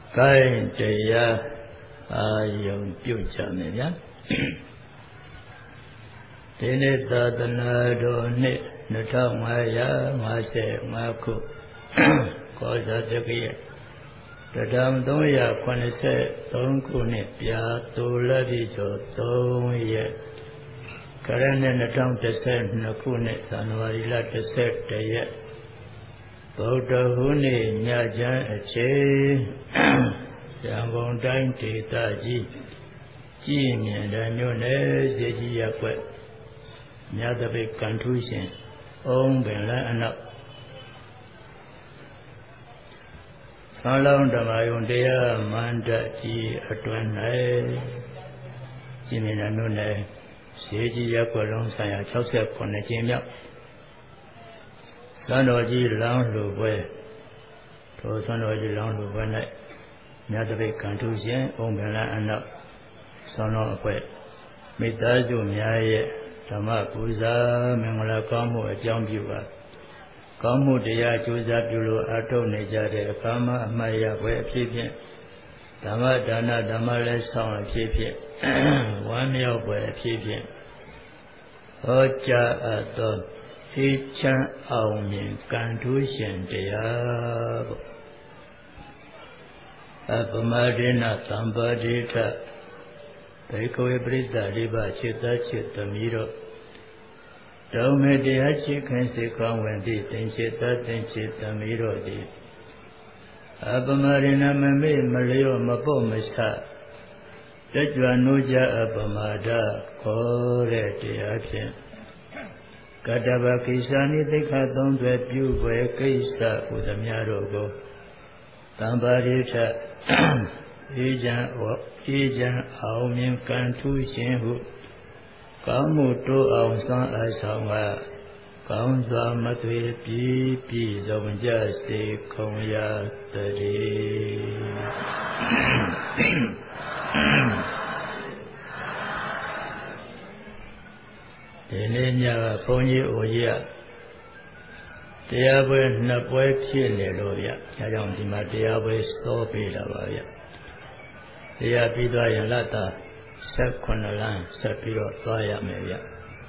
ကိုင်းတရားအာယုံပြုကြမယ်ဗျာဒီနေ့သာသနာတော်နှစ်2555ခုကောဇာတက္ကရာ1383ခုနှစ်ပြာတူလပြည့်ကျော်3ရက်ကရနှစ်2012ခုနှစ်ဇန်နဝါရီလ11ရက်ဗုဒ္ဓဟူးနေ့ညချမ်းအချိန်ရန်ကုန်တိုင်းဒေသကြီးကြည်မြင်တဲ့မြို့နယ်စေကြီးရပ်ကွက်မြတ်တပိတ်ကံထူးရှင်အုံးပင်လန်းအနောက်ဆောင်းလောင်းဓမ္မယုံတရားမန္တကြီးအတွင်၌ကြည်မြင်တဲ့မြို့နယ်စေကြီးရပ်ကွက်လုံးဆိုင်ရာ69ကျင်းမြောက်သံတော်ကြီးလောင်းလူပွဲထိုသံတော်ကြီးလောင်းလူပွဲ၌မြတ်တပိတ်ကံထူးရှင်အုံးပင်လန်းအနောက်ဆောင်းလောင်းအဖွဲ့မိသားစုများရဲ့ဓမ္မပူဇာမင်္ဂလာကောင်းမှုအကြောင်းပြုပါကောင်းမှုတရားကြိုးစားပြုလို့အထောက်နေကြတဲ့အခါမှာအမှတ်ရပွဲအဖြစ်ဖြင့်ဓမ္မဒါနဓမ္မလည်းဆောင်အဖြစ်ဖြင့်ဝမ်းမြောက်ပွဲအဖြစ်ဖြင့်ဟောကြားအပ်သောအေးချမ်းအောင်မြင်ကံထူးရှင်တရားပေါ့အပမဒေနသံပါတိထဘေကဝေပရိသရိပခြေသားခြေသမီးတို့တောင်းမေတရားချစ်ခင်စေကောင်းဝင်သည့်သင်္ချေသားသင်္ချေသမီးတို့သည်အပမရိဏမမေ့မလျော့မပေါ့မဆတကြွနိုးကြအပမဒခေါ်တဲ့တရားဖြင့်ကတ္တဗကိစ္ဆာနိသိက္ခာသုံးသွဲပြုပွဲကိစ္စဟူသမျှတို့ကိုတံပါရိထအေးချမ်းအောင်မြင်ကံထူးခြင်းဟုကောင်းမှုတိုးအောင်စွမ်းအားဆောင်ကကောင်းစွာမသွေပြည့်စုံကြစေခုံရတည်းဒီနေ့ညကဘုန်းကြီးအိုကြီးကတရားပွဲနှစ်ပွဲဖြစ်နေလို့ဗျ။ဒါကြောင့်ဒီမှာတရားပွဲစောပေးတာပါဗျ။တရားပြီးသွားရင်လတ်တာ18လမ်းဆက်ပြီးတော့သွားရမယ်ဗျ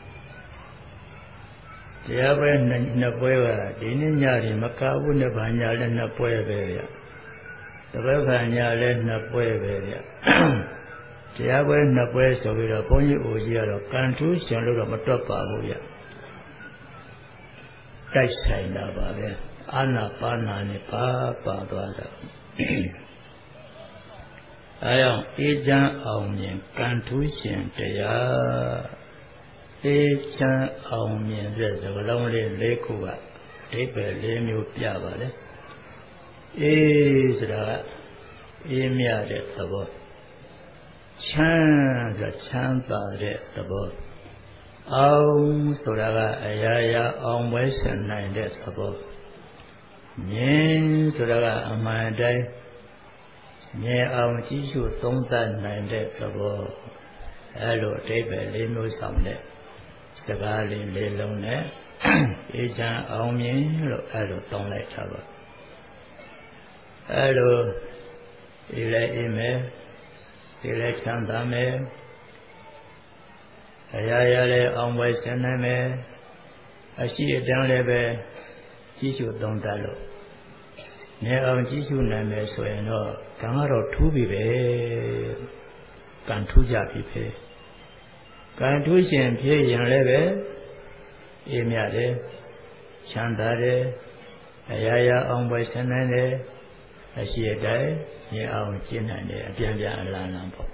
။တရားပွဲနှစ်ပွဲကဒီနေ့ညဒီမကဘူးနဲ့ဗာညာလည်းနှစ်ပွဲပဲဗျ။တပတ်ဗာညာလည်းနှစ်ပွဲပဲဗျ။တရားပွဲနှစ်ပွဲဆိုပြီးတော့ဘုန်းကြီးအိုကြီးကတော့ကံထူးရှင်လို့တော့မတွက်ပါဘူးဗျ။တိုက်ဆိုင်တာပါပဲအာနာပါနာနဲ့ပါသွားတာအဲကြောင့်အေးချမ်းအောင်မြင်ကံထူးရှင်တရားအေးချမ်းအောင်မြင်တဲ့စကားလုံးလေး၄ခုကအဓိပ္ပာယ်၄မျိုးပြပါလေအေးဆိုတာကအေးမြတဲ့သဘောချမ်းဆိုတာချမ်းသာတဲ့သဘောအောင်ဆိုတာကအရာရာအောင်ပွဲဆင်နိုင်တဲ့သဘောမြင်ဆိုတာကအမှန်တိုင်းမြင်အောင်ကြည့်ရှုသုံးသပ်နိုင်တဲ့သဘောအဲလိုအဓိပ္ပာယ်၄မျိုးဆောင်တဲ့စကားလေး၄လုံးနဲ့အေးချမ်းအောင်မြင်လို့အဲလိုတောင်းလိုက်တာပါအဲလိုဒီလည်းအေးမယ်ဒီလည်းချမ်းသာမယ်အရာရာလည်းအောင်ပွဲဆင်နိုင်မယ်အရှိအတန်းလည်းပဲကြည့်ရှုသုံးသပ်လို့နေအောင်ကြည့်ရှုနိုင်မယ်ဆိုရင်တော့ကံကတော့ထူးပြီပဲကံထူးကြပြီပဲကံထူးရှင်ဖြစ်ရင်လည်းပဲအေးမြတယ်ချမ်းသာတယ်အရာရာအောင်ပွဲဆင်နိုင်တယ်အရှိအတိုင်းနေအောင်ကျင့်နိုင်တယ်အပြန်ပြန်အလားလားပေါ့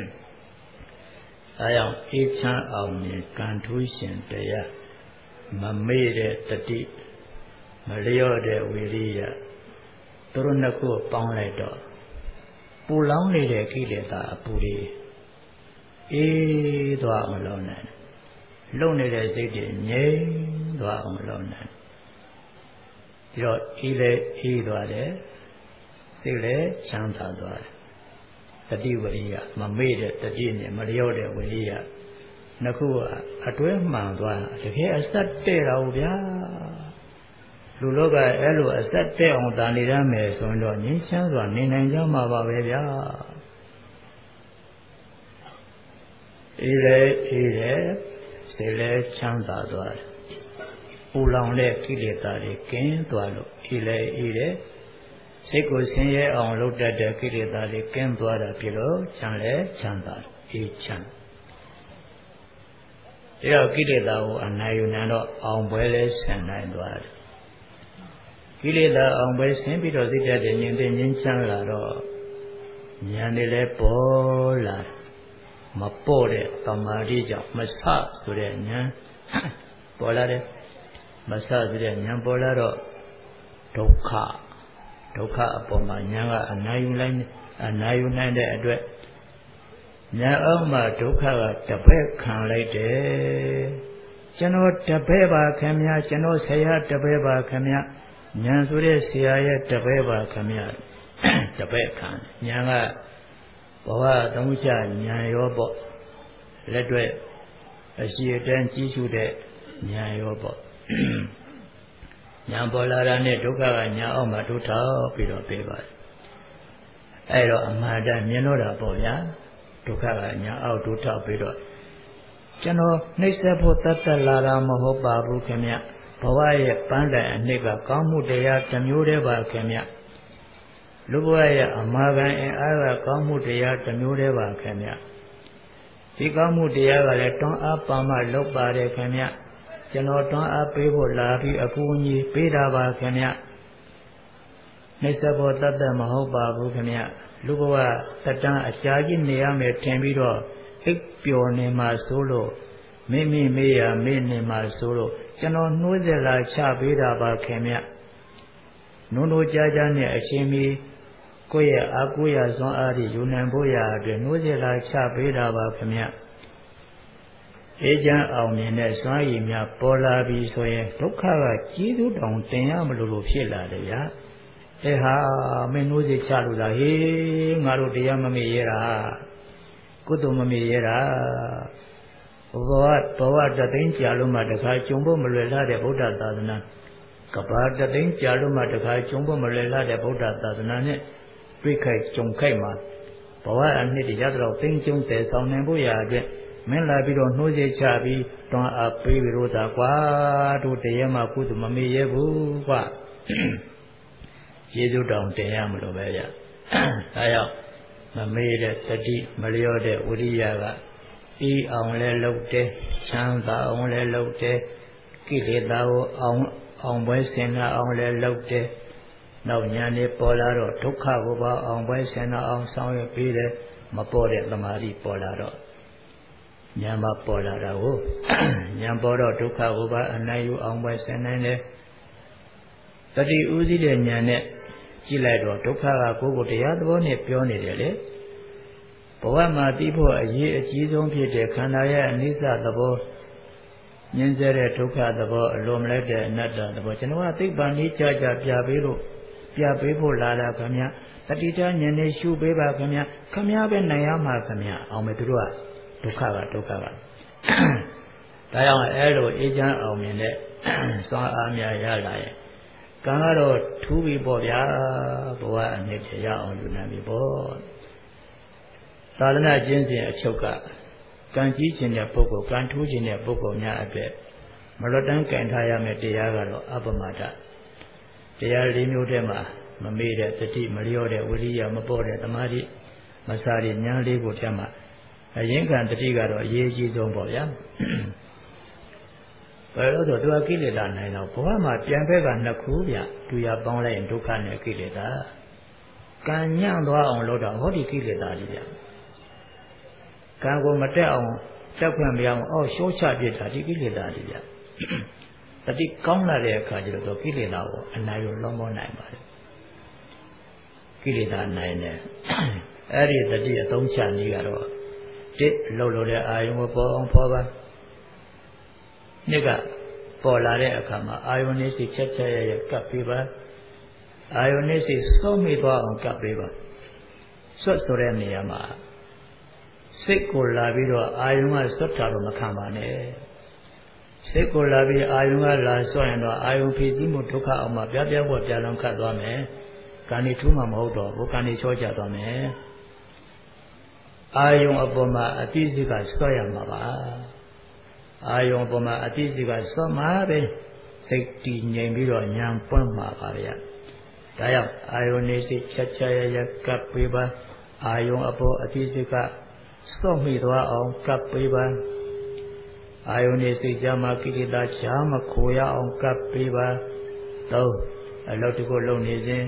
အဲကြောင့်အေးချမ်းအောင်မြင်ကံထူးရှင်တရားမမေ့တဲ့တတိမလျော့တဲ့ဝိရိယသူတို့နှစ်ခုပေါင်းလိုက်တော့ပူလောင်နေတဲ့ကိလေသာအပူတွေအေးသွားအောင်လုပ်နိုင်လုံနေတဲ့စိတ်တွေငြိမ်သွားအောင်လုပ်နိုင်ပြီးတော့အေးလည်းအေးသွားတယ်စိတ်လည်းချမ်းသာသွားတယ်တတိဝရိယမမေ့တဲ့တတိနဲ့မလျော့တဲ့ဝိရိယနှစ်ခုကအတွဲမှန်သွားတကယ်အစက်တဲ့တာဗျာလူလောကအဲ့လိုအဆက်တက်အောင်တာနေရမယ်ဆိုရင်တော့ငြိမ်းချမ်းစွာနေနိုင်ကြမှာပါပဲဗျာအေးလေစိတ်လည်းချမ်းသာသွားတယ်ပူလောင်တဲ့ကိလေသာတွေကင်းသွားလို့အေးလေစိတ်ကိုဆင်းရဲအောင်လုပ်တတ်တဲ့ကိလေသာတွေကင်းသွားတာဖြစ်လို့ချမ်းလည်းချမ်းသာအေးချမ်းဒါတော့ကိလေသာကိုအနိုင်ယူနိုင်တော့အောင်ပွဲလဲဆင်နိုင်သွားတယ်ကိလေသာအောင်ပွဲဆင်ပြီးတော့သိတတ်တဲ့ဉာဏ်သိဉာဏ်ချမ်းလာတော့ဉာဏ်တွေလည်းပေါ်လာမပေါ်တဲ့သမာဓိကြောင့်မဆဆိုတဲ့ဉာဏ်ပေါ်လာတယ်မဆဆိုတဲ့ဉာဏ်ပေါ်လာတော့ဒုက္ခအပေါ်မှာဉာဏ်ကအနာယူနိုင်တဲ့အတွက်ဉာဏ်အောင်မှာဒုက္ခကတပည့်ခံလိုက်တယ်ကျွန်တော်တပည့်ပါခင်ဗျာကျွန်တော်ဆရာတပည့်ပါခင်ဗျာဉာဏ်ဆိုတဲ့ဆရာရဲ့တပည့်ပါခင်ဗျာတပည့်ခံဉာဏ်ကဘဝသုံးချဉာဏ်ရောပေါ့လက်တွေ့အရှိအတန်းကြီးစုတဲ့ဉာဏ်ရောပေါ့ဉာဏ်ပေါ်လာတာနဲ့ဒုက္ခကဉာဏ်အောက်မှာထိုးထောက်ပြီးတော့ပြေးပါတယ်အဲ့တော့အမှန်တမ်းမြင်လို့တာပေါ့ဗျာဒုက္ခကဉာဏ်အောက်ထိုးထောက်ပြီးတော့ကျွန်တော်နှိမ့်ဆက်ဖို့တတ်တက်လာတာမဟုတ်ပါဘူးခင်ဗျဘဝရဲ့ပန်းတိုင်အနှစ်ကကောင်းမှုတရားတစ်မျိုးတည်းပါခင်ဗျလူဘဝရဲ့အမှားခံအင်အားကကောင်းမှုတရားတစ်မျိုးတည်းပါခင်ဗျဒီကောင်းမှုတရားကလည်းတွန်းအားပါမှလုပ်ပါတယ်ခင်ဗျကျွန်တော်တွန်းအားပေးဖို့လာပြီးအကူအညီပေးတာပါခင်ဗျနှိမ့်ဆက်ဖို့တတ်တက်မဟုတ်ပါဘူးခင်ဗျလူဘဝတတန်းအကြာကြီးနေရမယ်ထင်ပြီးတော့အိပ်ပျော်နေမှာဆိုလို့မိမေးရမေးနေမှာဆိုလို့ကျွန်တော်နှိုးစက်လာချပေးတာပါခင်ဗျနိုးကြားနဲ့အရှင်မီကိုယ့်ရဲ့အာကိုရစွမ်းအားတွေယူနိုင်ဖို့ရအတွက်နှိုးစက်လာချပေးတာပါခင်ဗျအေးချမ်းအောင်မြင်တဲ့စွမ်းရည်များပေါ်လာပြီဆိုရင်ဒုက္ခကကြီးသူတောင်တင်ရမလို့ဖြစ်လာတယ်ဗျာအဲဟာမင်းနှိုးစက်ချလို့လားဟေးငါတို့တရားမမေ့ရတာကုသိုလ်မမေ့ရတာဘဝတသိန်းကြာလို့မှတခါကျုံဖို့မလွယ်လာတဲ့ဗုဒ္ဓသာသနာကဘာတသိန်းကြာလို့မှတခါကျုံဖို့မလွယ်လာတဲ့ဗုဒ္ဓသာသနာနဲ့တွေ့ခိုက်ကြုံခိုက်မှာဘဝအနှစ်တည်းရတော့သိန်းကျုံတည်ဆောင်နိုင်ဖို့ရအတွက်မင်းလာပြီးတော့နှိုးစေချပြီးတွန်းအားပေးပြီးတော့သာကွာတို့တရားမှကုသိုလ်မမေ့ရဘူးကွာကျေးဇူးတောင်တင်ရမလို့ပဲဗျဒါကြောင့်မမေ့တဲ့တတိမလျော့တဲ့ဝိရိယကဤအောင်လဲလုပ်တယ်ချမ်းသာအောင်လဲလုပ်တယ်ကိလေသာကိုအောင်ပွဲဆင်လာအောင်လဲလုပ်တယ်နောက်ညာနေပေါ်လာတော့ဒုက္ခကိုပါအောင်ပွဲဆင်လာအောင်ဆောင်ရွက်ပြီးတယ်မပေါ်တဲ့သမာဓိပေါ်လာတော့ညာမပေါ်လာတာကိုညာပေါ်တော့ဒုက္ခကိုပါအနိုင်ယူအောင်ပွဲဆင်နိုင်တယ်တတိဥသိတဲ့ညာနဲ့ကြည့်လိုက်တော့ဒုက္ခကကိုယ်ကိုတရားသဘောနဲ့ပြောနေတယ်လေဘဝမှာသိဖို့အရေးအကြီးဆုံးဖြစ်တဲ့ခန္ဓာရဲ့အနိစ္စသဘောမြင်စေတဲ့ဒုက္ခသဘောအလိုမလိုက်တဲ့အနတ္တသဘောကျွန်တော်ကသိပ္ပံနည်းကြပြပေးဖို့လာတာခင်ဗျတတိတဉာဏ်နဲ့ရှုပေးပါခင်ဗျပဲနိုင်ရမှာခင်ဗျအောင်မယ်သူတို့ကဒုက္ခကဒါကြောင့်အဲလိုအေးချမ်းအောင်မြင်တဲ့စွမ်းအားများရလာရဲ့ကံကတော့ထူးပြီပေါ့ဗျာဘဝအနှစ်တည်းရအောင်ယူနိုင်ပြီပေါ့သာသနာကျင့်စဉ်အချုပ်ကကံကြီးခြင်းတဲ့ပုဂ္ဂိုလ်ကံထူးခြင်းတဲ့ပုဂ္ဂိုလ်များအတွက်မလွတ်တမ်းကင်ထားရမယ့်တရားကတော့အပမဒတရား၄မျိုးတည်းမှာမမေ့တဲ့တတိမလျော့တဲ့ဝိရိယမပေါ်တဲ့သမာဓိမစားတဲ့ဉာဏ်လေးကိုတည်းမှာအရင်ကတတိကတော့အရေးကြီးဆုံးပေါ့ဗျာဘယ်လိုဆိုသူကကိလေသာနိုင်တော့ဘဝမှာပြန်ဖက်ကနှစ်ခုဗျသူရပေါင်းလိုက်ရင်ဒုက္ခနဲ့ကိလေသာကံညံ့သွားအောင်လုပ်တော့ဟောဒီကိလေသာကြီးဗျကံကိုမတက်အောင်တက်ခွင့်မရအောင်ရှော့ချပြစ်တာဒီကိလေသာကြီးဗျတတိကောင်းလာတဲ့အခါကျတော့ကိလေသာကိုအနိုင်ရလုံးမနိုင်ပါဘူးကိလေသာနိုင်တယ်အဲ့ဒီတတိအသုံးချနည်းကတော့တစ်လှုပ်လို့တဲ့အာယုံကိုပေါ်အောင်ဖော်ပါနှစ်ကပေါ်လာတဲ့အခါမှာအာယုန်နဲ့စိတ်ချက်ရကပ်ပေးပါအာယုန်နဲ့စိတ်စုံမိသွားအောင်ကပ်ပေးပါဆွတ်ဆိုတဲ့နေရာမှာစိတ်ကိုလာပြီးတော့အာယုန်ကဆွတ်တာတော့မခံပါနဲ့စိတ်ကိုလာပြီးအာယုံကလာဆွရင်တော့အာယုံဖြစ်ပြီးမှုဒုက္ခအောင်မှပြပြဖို့ပြလုံးခတ်သွားမယ်ကံဒီထူးမှမဟုတ်တော့ဘူးကံဒီချောကျသွားမယ်အာယုံအပေါ်မှာအတိစိတ်ကဆွရမှာပါအာယုံအပေါ်မှာအတိစိတ်ကဆွမှာပဲစိတ်တည်ငြိမ်ပြီးတော့ဉာဏ်ပွင့်မှာပါဗျာဒါကြောင့်အာယုန်နေစိတ်ချက်ချရရကပ်ပေးပါအာယုန်အပေါ်အတိစိတ်ကစော့မိသွားအောင်ကပ်ပေးပါအာယုန်နေစိတ်ကြမှာကိလေသာချာမခိုရအောင်ကပ်ပေးပါသုံးအလုပ်တခုလုပ်နေစဉ်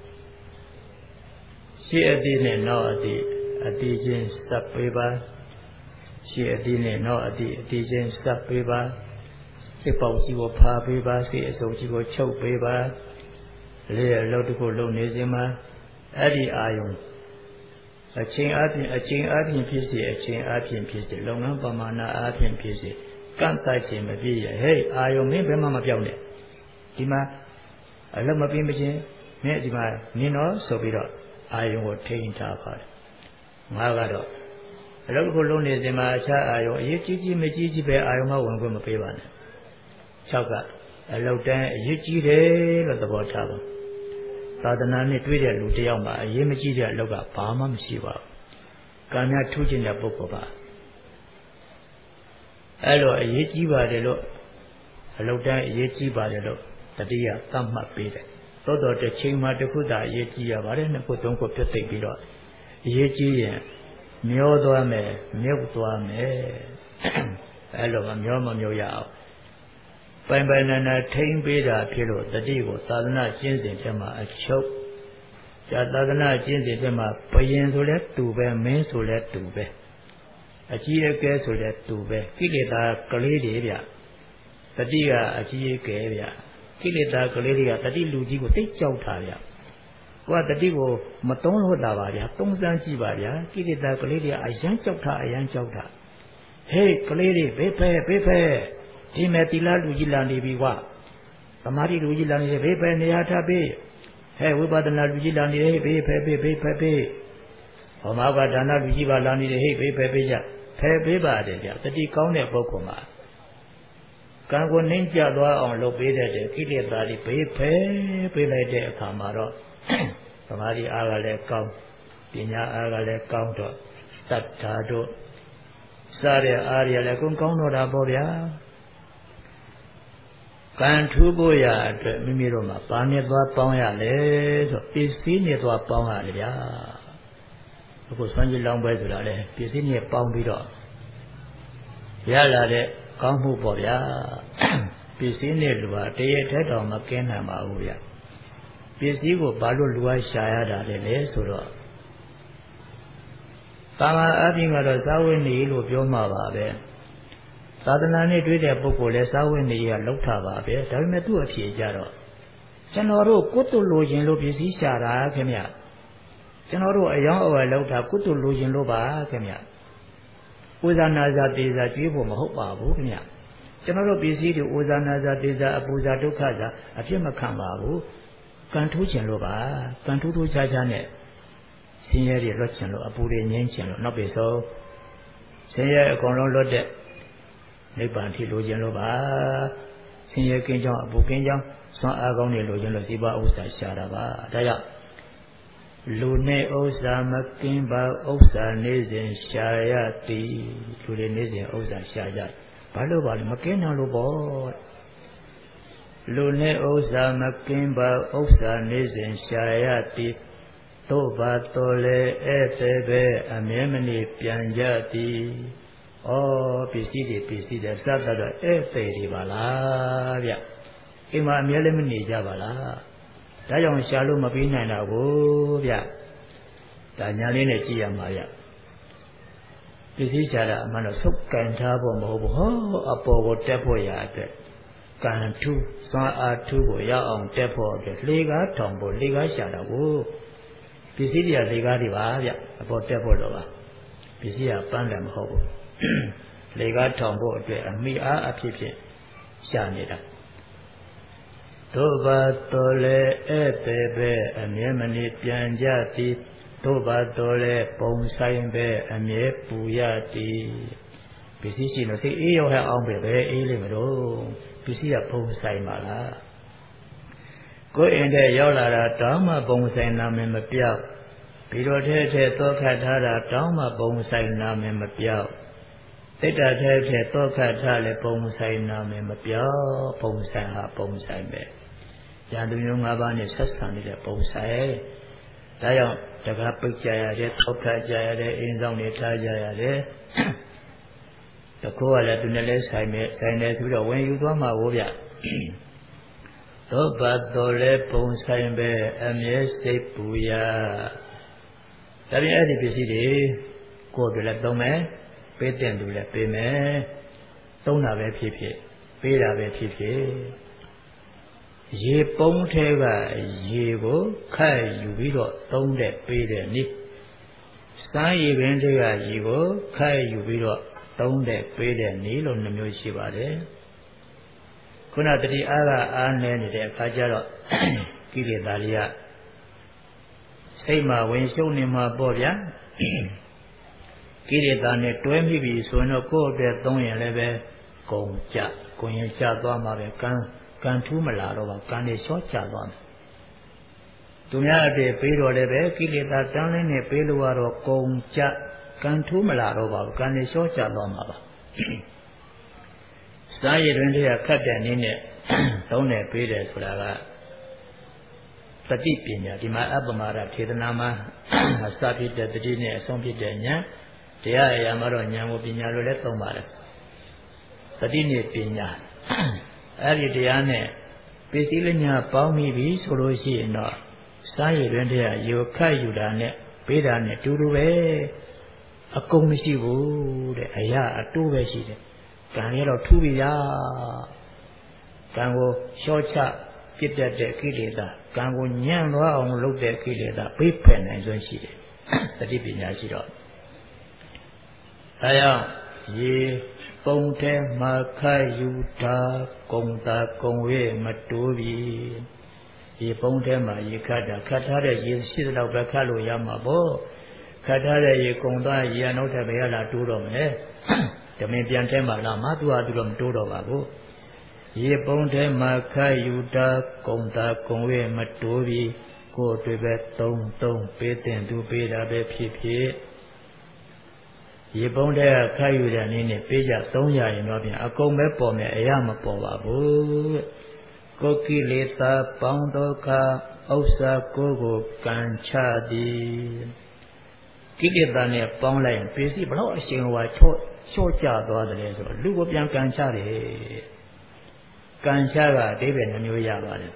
ရှေ့အတိနဲ့နောက်အတိချင်းစပ်ပေးပါရှေ့အတိနဲ့နောက်အတိချင်းစပ်ပေးပါစိတ်ပေါက်ကြီးကိုဖာပေးပါစိတ်အစုံကြီးကိုချုပ်ပေးပါလေးအလုပ်တခုလုပ်နေစဉ်မှာအဲ့ဒီအာယုံအချိန်အပြင်ဖြစ်စေအချိန်အပြင်ဖြစ်စေလုပ်ငန်းပမာဏအပြင်ဖြစ်စေကန့်သတ်ခြင်းမပြည့်ရဟဲ့အာယုံမင်းဘယ်မှမပြောင်းနဲ့ဒီမှာအလုပ်မပြင်းမချင်းမင်းဒီမှာနင်းတော့ဆိုပြီးတော့အာယုံကိုထိန်းထားပါတယ်ငါကတော့အလုပ်တခုလုပ်နေစဉ်မှာအခြားအာယုံအရေးကြီးမကြီးပဲအာယုံကဝင်ခွင့်မပေးပါနဲ့6ကအလုတ်တန်းအရေးကြီးတယ်လို့သဘောထားပါသာသနာနဲ့တွေ့တဲ့လူတယောက်မှာအရေးမကြီးတဲ့အလုတ်ကဘာမှမရှိပါဘူး။ကံများထူးခြင်းတဲ့ပုဂ္ဂိုလ်ပါအဲ့လိုအရေးကြီးပါတယ်လို့အလုတ်တန်းအရေးကြီးပါတယ်လို့တတိယသတ်မှတ်ပေးတယ်။သို့တော်တစ်ချိန်မှာတစ်ခုသာအရေးကြီးရပါတယ်နှစ်ခုသုံးခုပြတ်သိပ်ပြီးတော့အရေးကြီးရင်မျောသွားမယ်မြုပ်သွားမယ်အဲ့လိုမျောမမြုပ်ရအောင်ပိုင်ပိုင်နာထိမ့်ပေးတာဖြစ်လို့တတိကိုသာသနာကျင့်စဉ်ထဲမှာအချုပ်ဇာသာသနာကျင့်စဉ်ထဲမှာဘယင်ဆိုလဲတူပဲမင်းဆိုလဲတူပဲအကြီးအကဲဆိုလဲတူပဲကိလေသာကလေးတွေဗျတတိကအကြီးအကဲဗျကိလေသာကလေးတွေကတတိလူကြီးကိုသိကြောက်တာဗျကိုကတတိကိုမတုံးလို့တာပါဗျသုံးစမ်းကြည့်ပါဗျကိလေသာကလေးတွေကအယမ်းကြောက်တာဟေးကလေးတွေဘေးဖဲဒီမဲ့တိလလူကြီးလာနေပြီကွာသမာဓိလူကြီးလာနေတယ်ဘေးဖဲနေရာထားပေးဟဲ့ဝိပဿနာလူကြီးလာနေတယ်ဘေးဖဲဟောမှာကဒါနလူကြီးပါလာနေတယ်ဟဲ့ဘေးဖဲကြဖဲပေးပါတယ်ဗျတတိကောင်းတဲ့ပုဂ္ဂိုလ်မှာကံကိုနှင်းကြသွားအောင်လုပ်ပေးတဲ့ကိလေသာတွေဘေးဖဲပေးလိုက်တဲ့အခါမှာတော့သမာဓိအားကလည်းကောင်းပညာအားကလည်းကောင်းတော့တတ္ထာတို့စားတဲ့အားရလည်းကောင်းတော့တာပေါ့ဗျာကံထူးဖို့ရအတွက်မိမိတို့မှာပါနဲ့သွားပေါင်းရလေဆိုပစ္စည်းနဲ့သွားပေါင်းရတယ်ဗျာအခုဆွမ်းကြီးလောင်းပွဲဆိုတာလေပစ္စည်းနဲ့ပေါင်းပြီးတော့ရလာတဲ့ကောင်းမှုပေါ့ဗျာပစ္စည်းနဲ့လူဟာတရေထဲတောင်မကင်းနိုင်ပါဘူးဗျာပစ္စည်းကိုဘာလို့လူဟာရှာရတာလဲဆိုတော့တာမန်အပြင်ကတော့သာဝိနေလို့ပြောမှာပါပဲသာသနာနဲ့တွေ့တဲ့ပုဂ္ဂိုလ်လဲသာဝိနေရလောက်တာပါပဲဒါပေမဲ့သူ့အဖြေကြတော့ကျွန်တော်တို့ကုသိုလ်လိုခြင်းလို့ပစ္စည်းရှာတာခင်ဗျကျွန်တော်တို့အယောင်းအဝယ်လောက်တာကုသိုလ်လိုခြင်းလို့ပါခင်ဗျဥဇာနာဇာတေဇာကျွေးဖို့မဟုတ်ပါဘူးခင်ဗျကျွန်တော်တို့ပစ္စည်းတွေဥဇာနာဇာတေဇာအပူဇာဒုက္ခဇာအဖြစ်မခံပါဘူးကံထူးခြင်းလို့ပါကံထူးခြားခြားနဲ့ဆင်းရဲတွေလွတ်ခြင်းလို့အပူတွေငြိမ်းခြင်းလို့နောက်ပြီးဆုံးဆင်းရဲအကုန်လုံးလွတ်တဲ့နိဗ္ဗာန်ထိလိုခြင်းလို့ပါဆင်းရဲကင်းကြောင်းအပူကင်းကြောင်းစွမ်းအားကောင်းတွေလိုခြင်းလို့စီးပွားဥစ္စာရှာတာပါဒါကြောင့်လူနဲ့ဥစ္စာမကင်းပါဥစ္စာနေစဉ်ရှာရသည်လူတွေနေစဉ်ဥစ္စာရှာကြဘာလို့ပါလဲမကင်းတာလို့ပေါ့လူနဲ့ဥစ္စာမကင်းပါဥစ္စာနေစဉ်ရှာရသည်တို့ပါတော်လေဧည့်သည်ပဲအမြဲမနေပြန်ကြသည်ဩပစ္စည်းတွေစသတော့ဧည့်သည်တွေပါလားဗျအိမ်မှာအမြဲလည်းမနေကြပါလားဒါကြောင့်ရှာလို့မပြီးနိုင်တာကိုဗျဒါညာလေးနဲ့ကြည့်ရမှာဗျပစ္စည်းရှာတာအမှန်တော့ဆုပ်ကန်ထားဖို့မဟုတ်ဘူးဟောအပေါ်ကိုတက်ဖို့ရအတွက်ကံထူးစွမ်းအားထူးကိုရအောင်တက်ဖို့အတွက်လေကားထောင်ဖို့လေကားရှာတာကိုပစ္စည်းတွေလေကားတွေပါဗျအပေါ်တက်ဖို့တော့ပါပစ္စည်းကပန်းတယ်မဟုတ်ဘူးလေကားထောင်ဖို့အတွက်အမိအားအဖြစ်ဖြင့်ရှာနေတာတို့ပါတော်လေဧည့်သည်ပဲအမြဲမနေပြန်ကြသည်တို့ပါတော်လေပုံဆိုင်ပဲအမြဲပူရသည်ပစ္စည်းရှိလို့စိတ်အေးရောဟဲ့အောင်ပဲအေးလိမ့်မလို့ပစ္စည်းကပုံဆိုင်ပါလားကိုယ်အိမ်ထဲရောက်လာတာတောင်းမှပုံဆိုင်နာမည်မပြောက်ပြီးတော့ထဲသောခတ်ထားတာတောင်းမှပုံဆိုင်နာမည်မပြောက်တိတ်တာထဲသောခတ်ထားလေပုံဆိုင်နာမည်မပြောက်ပုံဆိုင်ဟာပုံဆိုင်ပဲညာသူမျိုး၅ပါးနဲ့ဆက်ဆံနေတဲ့ပုံဆိုင်ဒါကြောင့်တကားပိတ်ကြရတယ်သောခတ်ကြရတယ်အင်းဆောင်တွေထားကြရတယ်တခိုးကလည်းသူနဲ့လဲဆိုင်တယ်ဆိုတော့ဝင်ယူသွားမှာကိုဗျသောဘတ်တော်လဲပုံဆိုင်ပဲအမြဲစိတ်ပူရဒါပြင်အဲ့ဒီပစ္စည်းတွေကိုယ်တွေလည်းသုံးမယ်ပေးတဲ့သူလည်းပေးမယ်သုံးတာပဲဖြစ်ဖြစ်ပေးတာပဲဖြစ်ဖြစ်ရေပုံးထဲကရေကိုခတ်ယူပြီးတော့သုံးတဲ့ပေးတဲ့နည်းစားရေပင်ထဲကရေကိုခတ်ယူပြီးတော့သုံးတဲ့ပေးတဲ့နည်းလို့နှမျိုးရှိပါတယ်ခုနတတိအားနည်းနေတဲ့အခါကျတော့ကိလေသာတွေကစိတ်မှာဝင်ရှုံနေမှာပေါ့ဗျာကိလေသာနဲ့တွဲမိပြီဆိုရင်တော့ကိုယ့်အတွက်သုံးရင်လည်းပဲကုန်ကြကိုရင်ကျသွားမှာပဲကံထူးမလာတော့ပါကံနဲ့လျှော့ချသွားမယ်သူများအပြည့်ပေးတော့လည်းပဲကိလေသာတန်းလင်းနဲ့ပေးလို့ကတော့ကုန်ကြကံထူးမလာတော့ပါဘူးကံနဲ့လျှော့ချသွားမှာပါစားရည်တွင်တည်းခတ်တဲ့နည်းနဲ့သုံးတယ်ပေးတယ်ဆိုတာကတတိပညာဒီမှာအပ္ပမရထေသနာမှာအစဖြစ်တဲ့တတိနဲ့အဆုံးဖြစ်တဲ့ဉာဏ်တရားအရာမှာတော့ဉာဏ်ကိုပညာလိုလည်းသုံးပါတယ်တတိနဲ့ပညာအဲ့ဒီတရားနဲ့ပစ္စည်းလက်ညာပေါင်းမိပြီဆိုလို့ရှိရင်တော့စားရည်တွင်တည်းရေခတ်ယူတာနဲ့ပေးတာနဲ့တူတူပဲအကုန်မရှိဘူးတဲ့အရာအတိုးပဲရှိတယ်ကံရတော့ထူးပြီလားကံကိုလျှော့ချပြစ်တတ်တဲ့ကိလေသာကံကိုညံ့သွားအောင်လုပ်တဲ့ကိလေသာပိတ်ဖယ်နိုင်စွမ်းရှိတယ်တတိပညာရှိတော့ဒါကြောင့်ရေပုံထဲမှာခတ်ယူတာကုံသာကုံဝေးမတိုးပြီရေပုံထဲမှာရေခတ်တာခတ်ထားတဲ့ရေရှိသလောက်ပဲခတ်လို့ရမှာပေါ့ခတ်ထားတဲ့ရေကုံသွားရေနောက်ထပ်ပဲရလာတိုးတော့မယ်ဓမင်းပြန်ထဲမှာလာမှသူတော့မတိုးတော့ပါဘူးရေပုံထဲမှာခတ်ယူတာကုံသာကုံဝေးမတိုးပြီကိုယ်တွေပဲသုံးပေးတဲ့သူပေးတာပဲဖြစ်ဖြစ်ရေပုံထဲကခတ်ယူတဲ့အနေနဲ့ပေးကြ300ရင်တော့ပြန်အကုန်ပဲပေါ်မယ်အရာမပေါ်ပါဘူးကိုယ်ကိလေသာပေါင်းဒုက္ခဥစ္စာကိုကံချသည်ကိလေသာနဲ့ပေါင်းလိုက်ရင်ပစ္စည်းဘလို့အရှင်ဟွာလျှော့ကျသွားတယ်ဆိုတော့လူကိုပြန်ကံချတယ်ကံချကအဓိပ္ပာယ်နှမျိုးရပါတယ်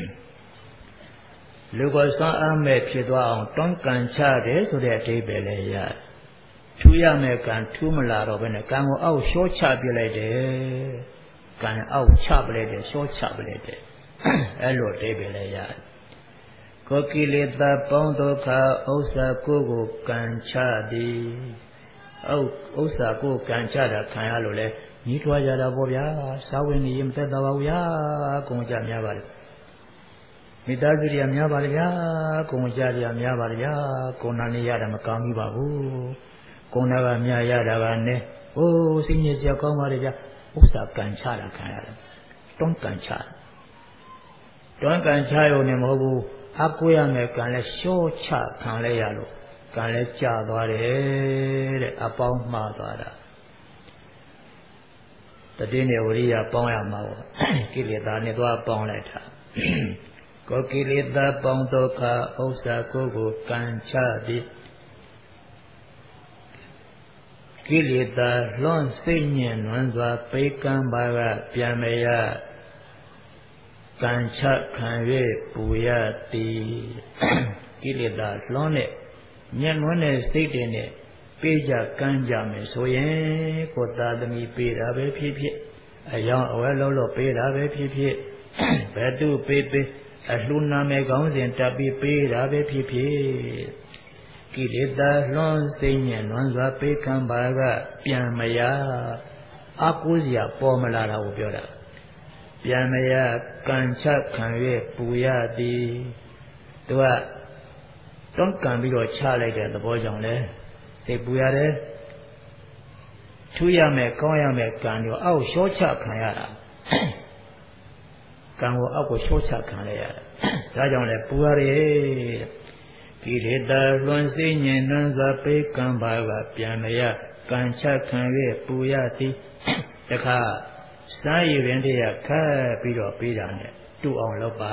လူကိုစွမ်းအားမဲ့ဖြစ်သွားအောင်တွန်းကံချတယ်ဆိုတဲ့အဓိပ္ပာယ်လည်းရတယ်ထူးရမယ်ကံထူးမလာတော့ဘဲနဲ့ကံကိုအောက်လျှော့ချပြလိုက်တယ်ကံအောက်ချပလိုက်တယ်လျှော့ချပလိုက်တယ်အဲ့လိုအဓိပ္ပာယ်လည်းရတယ်ကိုကိလေသာပေါင်းဒုက္ခဥစ္စာကိုကံချသည်ဥစ္စာကိုကံချတာခံရလို့လဲညီးထွားကြတာပေါ့ဗျာစာဝင်နေရင်မသက်သာပါဘူးဗျာကုန်ကြများပါလေမိသားစုတွေများပါလေဗျာကုန်ကြတွေများပါလေဗျာကိုနာနေရတာမကောင်းဘူးပါဘူးကိုနာကများရတာကနဲ့ဟိုးစိတ်ညစ်စရာကောင်းပါလေဗျာဥစ္စာကံချတာခံရတယ်တွန်းကံချရုံနဲ့မဟုတ်ဘူးအကိုရမယ်ကံလဲလျှော့ချခံလဲရလို့ကံလဲကျသွားတယ်တဲ့အပေါင်းမှားသွားတာတတိနဲ့ဝိရိယပေါင်းရမှာပေါ့ကိလေသာနဲ့သွားပေါင်းလိုက်တာကိုကိလေသာပေါင်းဒုက္ခဥစ္စာကိုကံချသည်ကိလေသာလွန်စိတ်ညင်နွမ်းစွာပိကံပါကပြန်မရကံချခံ၍ပူရသည်ကိလေသာလွန်တဲ့ညံ့နွမ်းတဲ့စိတ်တွေနဲ့ပေးကြကမ်းကြမယ်ဆိုရင်ကိုယ်သားသမီးပေးတာပဲဖြစ်ဖြစ်အယောင်အဝဲလုံးပေးတာပဲဖြစ်ဖြစ်ဘယ်သူပေးအလှူနာမယ်ကောင်းစဉ်တပ်ပြီးပေးတာပဲဖြစ်ဖြစ်ကိလေသာလွန်စိတ်ညံ့နွမ်းစွာပေးကံပါကပြန်မရအကူစရာပေါ်မလာတာကိုပြောတာပြန်မရကံချခံ၍ပူရသည်သူကတွန်းကန်ပြီးတော့ချလိုက်တဲ့သဘောကြောင့်လဲစိတ်ပူရတယ်ထထူးရမယ်ကောင်းရမယ်ကံတွေအောက်လျှော့ချခံရတာကံကိုအောက်ကိုလျှော့ချခံရရတာဒါကြောင့်လဲပူရတယ်ကိလေသာလွန်စိညင်နှံစွာပေးကံပါကပြန်မရကံချခံ၍ပူရသည်တခါစာရည်ရင်တည်းခတ်ပြီးတော့ပေးတာနဲ့တူအောင်လုပ်ပါ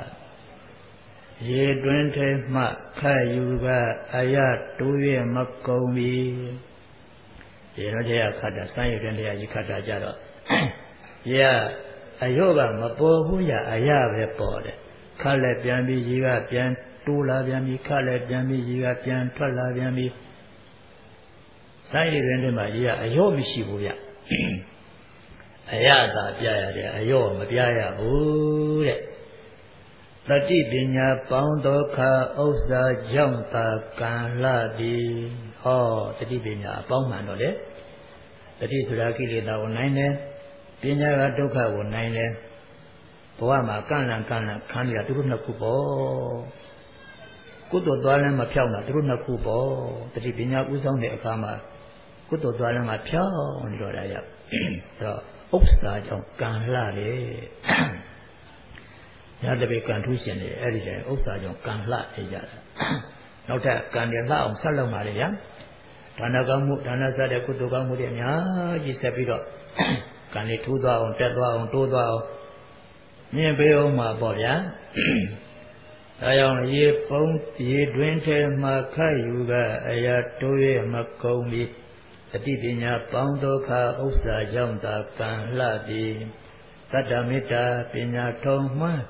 ရေတွင်ထဲမှခတ်ယူကအရတိုး၍မကုန်ပြီရေတော့တရားခတ်တာစာရည်ရင်တရားကြီးခတ်တာကြတော့ရအယောကမပေါ်ဘူးရအရပဲပေါ်တယ်ခတ်လည်းပြန်ပြီးရေကပြန်တိုးလာပြန်ပြီးခတ်လည်းပြန်ပြီးရေကပြန်ထွက်လာပြန်ပြီးစာရည်ရင်ထဲမှာရေကအယောမရှိဘူးဗျအရသာပြရတယ်အယောမပြရဘူးတဲ့တတိပညာပေါင်းသောခါဥစ္စာကြောင့်သာကံလှသည်ဟောတတိပညာအပေါင်းမှန်တော့လေတတိဆိုတာကိလေသာကိုနိုင်တယ်ပညာကဒုက္ခကိုနိုင်တယ်ဘဝမှာကံလန်ခံနေတာသူတို့နှစ်ခုပေါ့ကုသိုလ်သွားလမ်းမဖြောင်းတာသူတို့နှစ်ခုပေါ့တတိပညာဥဆောင်တဲ့အခါမှာကုသိုလ်သွားလမ်းမှာဖြောင်းနေတော့တာရအဲ့တော့ဥစ္စာကြောင့်ကံလှတယ်ညတပိကံထူးရှင်တယ်အဲ့ဒီလေဥစ္စာကြောင့်ကံလှနေကြတာနောက်ထပ်ကံတွေလှအောင်ဆက်လုပ်ပါလေဗျာဒါနကောင်းမှုဒါနစတဲ့ကုသိုလ်ကောင်းမှုတွေအများကြီးဆက်ပြီးတော့ကံလေးထူးသွားအောင်တက်သွားအောင်တိုးသွားအောင်မြင်ပေးအောင်မှာပေါ့ဗျာဒါကြောင့်ရေပုံးရေတွင်ထဲမှာခတ်ယူကအရာတိုးရမကုန်ပြီအတိပညာပေါင်းသောခါဥစ္စာကြောင့်သာကံလှသည်တတ္တမေတ္တာပညာထုံမှန်း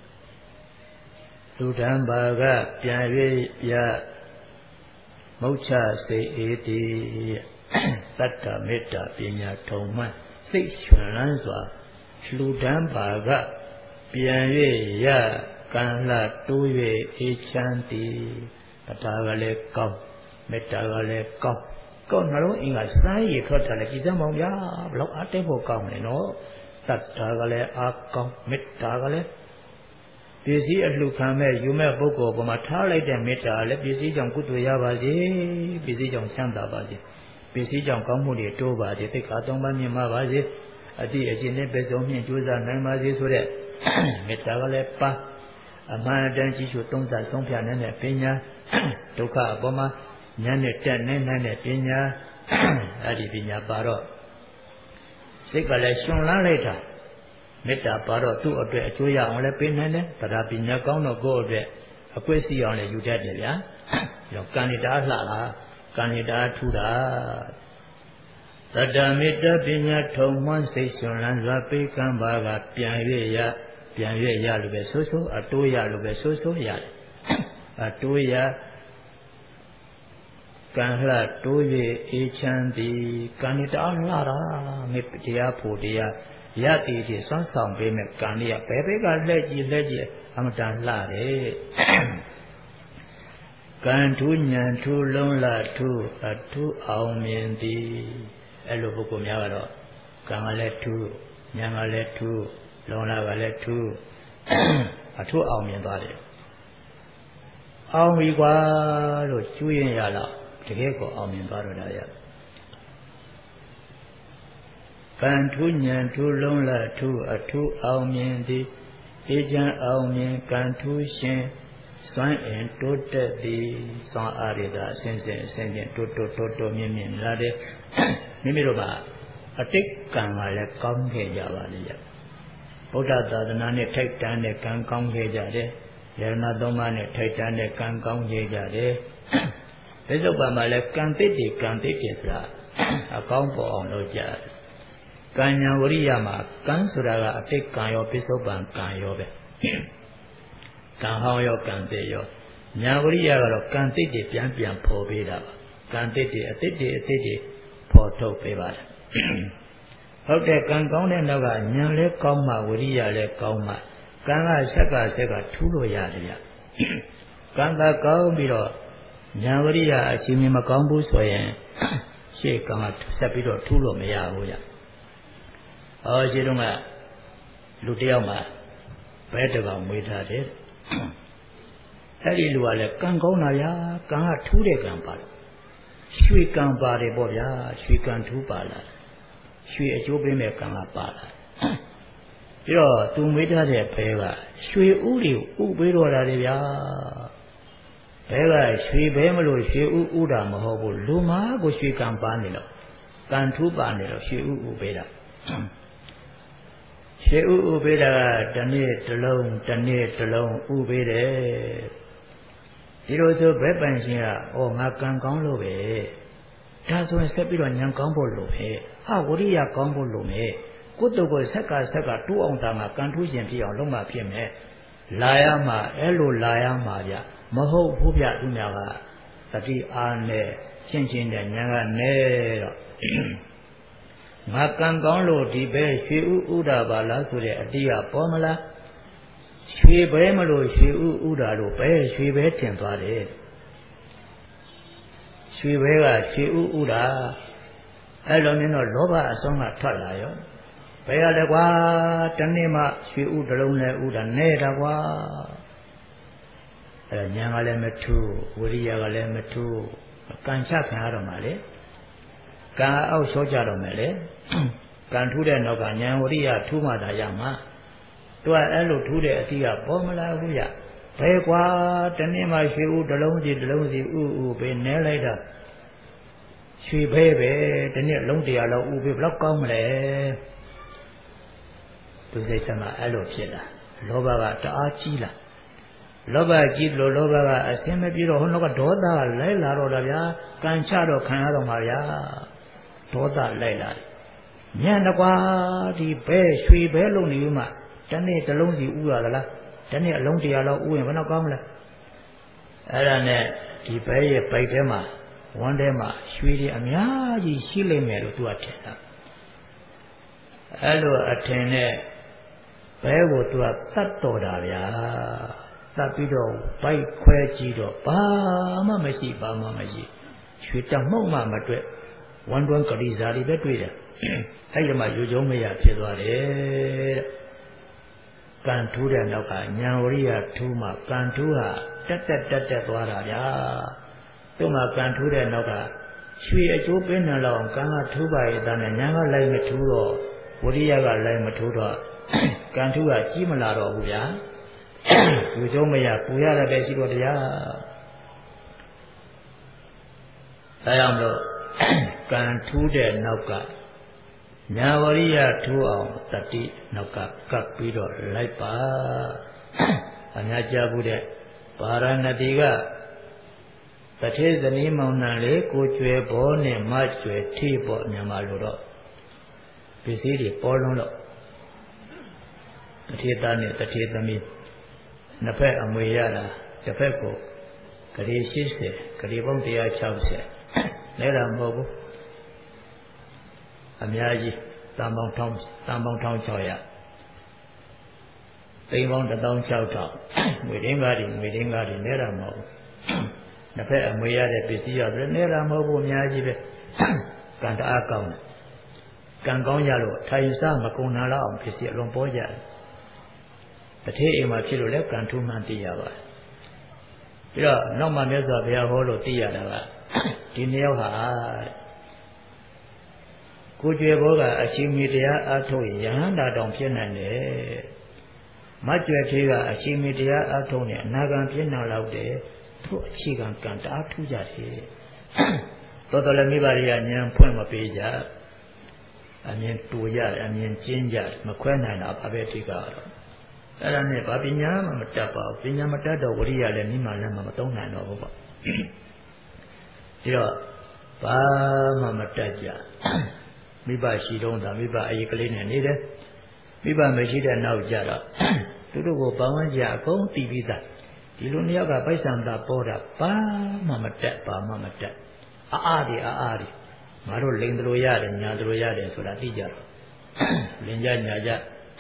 လူတံဘာကပြန်၍ပြမုတ်ချစေအေတိတတ္တမေတ္တာပညာထုံမှန်းစိတ်ရွှင်လန်းစွာလူတံဘာကပြန်၍ရကံလှတိုး၍အေးချမ်းသည်တတ္တာကလည်းကောင်းမေတ္တာကလည်းကောင်းကောနှလုံးအင်္ဂါစမ်းရည်ထွက်တယ်လေကြည်စမ်းပါဦးဗျာဘလောက်အားတက်ဖို့ကောင်းတယ်နော်တတ္တာကလည်းအားကောင်းမေတ္တာကလည်းပစ္စည်းအလှခံမဲ့ယူမဲ့ပုဂ္ဂိုလ်ပေါ်မှာထားလိုက်တဲ့မေတ္တာလည်းပစ္စည်းကြောင့်ကုသိုလ်ရပါစေပစ္စည်းကြောင့်ချမ်းသာပါစေပစ္စည်းကြောင့်ကောင်းမှုတွေတိုးပါစေသိက္ခာ၃ပါးမြင့်မားပါစေအတိအကျင့်နဲ့ပစ္စုံဖြင့်ကြိုးစားနိုင်ပါစေဆိုတဲ့မေတ္တာကလည်းပါအမှန်တန်ကြီးချိုသုံးသပ်ဆုံးဖြတ်နိုင်တဲ့ပညာဒုက္ခအပေါ်မှာဉာဏ်နဲ့တက်နိုင်တဲ့ပညာအဲ့ဒီပညာပါတော့စိတ်ကလည်းရှင်လန်းလိုက်တာမေတ္တာပါတော့သူ့အတွက်အကျိုးရအောင်လည်းပေးနိုင်တယ်တရားပညာကောင်းတော့ကိုယ့်အတွက်အကွက်စီအောင်လည်းယူတတ်တယ်ဗျာရောကံဏိတာလှတာကံဏိတာထူတာတတ္တမေတ္တာပညာထုံမှန်းစိတ်ရှင်လန်းစွာပေးကံပါကပြန်၍ရလို့ပဲဆိုအတိုးရလို့ပဲဆိုရတယ်အတိုးရကံလှတိုး၍အေးချမ်းသည်ကံဏိတာလှတာမေတ္တရားဖို့တရားရတည်တည်စွမ်းဆောင်ပေးမဲ့ကံလေးကဘယ်ဘက်ကလှည့်ကြည့်အမတန်လှတယ်ကံထူးညံထူးလုံးလှထူးအထူးအောင်မြင်သည်အဲ့လိုပုဂ္ဂိုလ်များကတော့ကံကလည်းထူးညံကလည်းထူးလုံးလှကလည်းထူးအထူးအောင်မြင်သွားတယ်အောင်ပြီကွာလို့ကျွေးရင်ရတော့တကယ်ကိုအောင်မြင်သွားတော့တာရကံထူးညံထူးလုံးလှထူးအထူးအောင်မြင်သည်အေးချမ်းအောင်မြင်ကံထူးရှင်စွမ်းအင်တိုးတက်သည်စွမ်းအားရတာအစဉ်တိုးမြင့်လာတဲ့မိမိတို့ကအတိတ်ကံကလည်းကောင်းခဲ့ကြပါလေဗုဒ္ဓသာသနာနဲ့ထိုက်တန်တဲ့ကံကောင်းခဲ့ကြတယ်ယရဏသုံးပါးနဲ့ထိုက်တန်တဲ့ကံကောင်းခဲ့ကြတယ်ဘိသုပ္ပံမှာလည်းကံတိတ်ဆိုတာအကောင်းပေါ်အောင်လုပ်ကြတယ်ကံညာဝရိယမှာကံဆိုတာကအတိတ်ကံရောပိဿုပံကံရောပဲကံဟောင်းရောကံတိတ်ရောညာဝရိယကတော့ကံတိတ်တွေပြန်ဖော်ပေးတာပါကံတိတ်တွေအတိတ်တွေဖော်ထုတ်ပေးပါတယ်ဟုတ်တယ်ကံကောင်းတဲ့နောက်ကညာလည်းကောင်းမှဝရိယလည်းကောင်းမှကံကဆက်ကထူးလို့ရတယ်ဗျကံကကောင်းပြီးတော့ညာဝရိယအချိန်မကောင်းဘူးဆိုရင်ရှေ့ကံကဆက်ပြီးတော့ထူးလို့မရဘူးဗျရှင်းတော့ကလူတယောက်မှာဘဲတကောင်မွေးထားတယ်အဲ့ဒီလူကလည်းကံကောင်းတာဗျာကံကထူးတဲ့ကံပါလို့ရွှေကံပါတယ်ပေါ့ဗျာရွှေကံထူးပါလားရွှေအကျိုးပေးမဲ့ကံကပါလားပြီးတော့သူမွေးထားတဲ့ဘဲကရွှေဥတွေဥပေးတော့တာလေဗျာဘဲကရွှေဘဲမလို့ရွှေဥတာမဟုတ်ဘူးလူမားကိုရွှေကံပါနေလို့ကံထူးပါနေလို့ရွှေဥပေးတာရွှေဥပေးတာကတစ်နေ့တစ်လုံးတစ်နေ့တစ်လုံးဥပေးတယ်ဒီလိုဆိုဘဲပန်ရှင်ကငါကံကောင်းလို့ပဲဒါဆိုရင်ဆက်ပြီးတော့ဉာဏ်ကောင်းဖို့လိုပဲဟာဝရိယကောင်းဖို့လိုမယ်ကုသိုလ်ကိုဆက်ကတူးအောင်တာမှာကံထူးရှင်ဖြစ်အောင်လုပ်မှဖြစ်မယ်လာရမှာအဲ့လိုလာရမှာဗျမဟုတ်ဘူးဗျသူများကတတိအားနဲ့ချင်းချင်းနဲ့ဉာဏ်ကနဲတော့ငါကံကောင်းလို့ဒီပဲရွှေဥတာပါလားဆိုတဲ့အတိကပေါ်မလားရွှေဘဲမလို့ရွှေဥတာလို့ပဲရွှေဘဲထင်သွားတယ်ရွှေဘဲကရွှေဥတာအဲ့လိုမျိုးတော့လောဘအစွမ်းကထွက်လာရောဘယ်ရလဲကွာတနေ့မှရွှေဥတစ်လုံးနဲ့ဥတာနဲတာကွာအဲ့ဉာဏ်ကလည်းမထူးဝိရိယကလည်းမထူးကံချခံရတော့မှလေကံအောက်လျှော့ကြတော့မယ်လေကံထူးတဲ့နောက်ကဉာဏ်ဝိရိယထူးမှသာရမှာသူကအဲ့လိုထူးတဲ့အတိကပေါ်မလာဘူးရဘယ်ကွာတနေ့မှရွှေဥတစ်လုံးစီဥပဲနဲလိုက်တာရွှေဘဲပဲတနေ့လုံး100လောက်ဥပဲဘလောက်ကောင်းမလဲသူစိတ်ဆမ်းအဲ့လိုဖြစ်လာလောဘကတအားကြီးလာလောဘကြီးလို့လောဘကအစင်းမပြေတော့ဟိုနောက်ကဒေါသကလိုက်လာတော့တာဗျာကံချတော့ခံရတော့မှာဗျာဒေါသလိုက်လာညံ့တကွာဒီဘဲရွှေဘဲလုံးနေမှတနေ့တစ်လုံးစီဥရသလားတနေ့အလုံး100လောက်ဥရင်ဘယ်တော့ကောင်းမလဲအဲ့ဒါနဲ့ဒီဘဲရဲ့ပိုက်ထဲမှာဝမ်းထဲမှာရွှေတွေအများကြီးရှိလိမ့်မယ်လို့သူကထင်တာအဲ့လိုအထင်နဲ့ဘဲကိုသူကသတ်တော်တာဗျာသတ်ပြီးတော့ဘိုက်ခွဲကြည့်တော့ဘာမှမရှိရွှေတမှုန့်မှမတွေ့ဝမ်းတွန်းကလေးစားတွေပဲတွေ့တယ်အဲ့ဒီမှာယူကျုံမရဖြစ်သွားတယ်ကံထူးတဲ့နောက်ကဉာဏ်ဝရိယထူးမှကံထူးဟာတက်သွားတာဗျာသူ့မှာကံထူးတဲ့နောက်ကရွှေအကျိုးပေးနေတော့ကံကထူးပါရဲ့တန်းနဲ့ဉာဏ်ကလိုက်မထူးတော့ဝရိယကလိုက်မထူးတော့ကံထူးကကြီးမလာတော့ဘူးဗျာယူကျုံမရပူရတဲ့ရှိတော့တရားဒါကြောင့်မလို့ကံထူးတဲ့နောက်ကညာဝရိယထူးအောင်တတိနောက်ကကပ်ပြီးတော့လိုက်ပါအများကြားဘူးတဲ့ဗာရာဏသီကတထေဇနီးမောင်နှံလေးကိုကျွယ်ဘောနဲ့မကျွယ်ထိပေါ့မြန်မာလိုတော့ပစ္စည်းတွေပေါ်လွန်းတော့တထေသားနဲ့တထေသမီးနှစ်ဖက်အမွေရတာတစ်ဖက်ကိုဂရေ80ဂရေပေါင်း160လဲတာမဟုတ်ဘူးအများကြီးတန်ပေါင်း1600သိန်းပေါင်း16000ငွေတင်းကားတွေလဲတာမဟုတ်ဘူးနှစ်ဖက်အမွေရတဲ့ပစ္စည်းရတယ်လဲတာမဟုတ်ဘူးအများကြီးပဲကံတအားကောင်းတယ်ကံကောင်းရလို့ထိုင်စားမကုန်နာလောက်အောင်ပစ္စည်းအလွန်ပေါ်ကြတယ်တထေးအိမ်မှာဖြစ်လို့လဲကံထူးမှန်းသိရပါတယ်ပြီးတော့နောက်မှမြတ်စွာဘုရားဟောလို့သိရတာကဒီနှစ်ယောက်ဟာကိုကျွယ်ဘောကအရှိမီတရားအားထုတ်ရဟန္တာတောင်ဖြစ်နိုင်တယ်မကျွယ်သေးကအရှိမီတရားအားထုတ်နေအနာဂံဖြစ်နိုင်လောက်တယ်သူ့အခြေခံကံတအားထူးကြတယ်တော်တော်လည်းမိဘတွေကဉာဏ်ဖွင့်မပေးကြအမြင်တူရတယ်အမြင်ကျင်းကြမခွဲနိုင်တာဘာပဲဒီကတော့အဲ့ဒါနဲ့ဗာပညာမှမတတ်ပါဘူးပညာမတတ်တော့ဝရိယလည်းမိမှလည်းမသုံးနိုင်တော့ဘူးပေါ့ဒီတော့ဘာမှမတတ်ကြမိဘရှိတော့ဒါမိဘအရေးကလေးနဲ့နေတယ်မိဘမရှိတဲ့နောက်ကြတော့သူတို့ကိုပေါင်းကြအကုန်တည်ပြီးသားဒီလိုနှစ်ယောက်ကပိုက်ဆံသာပေါ်တာဘာမှမတတ်အားတွေငါတို့လိန်တို့ရတယ်ညာတို့ရတယ်ဆိုတာသိကြတော့လင်ကြညာကြ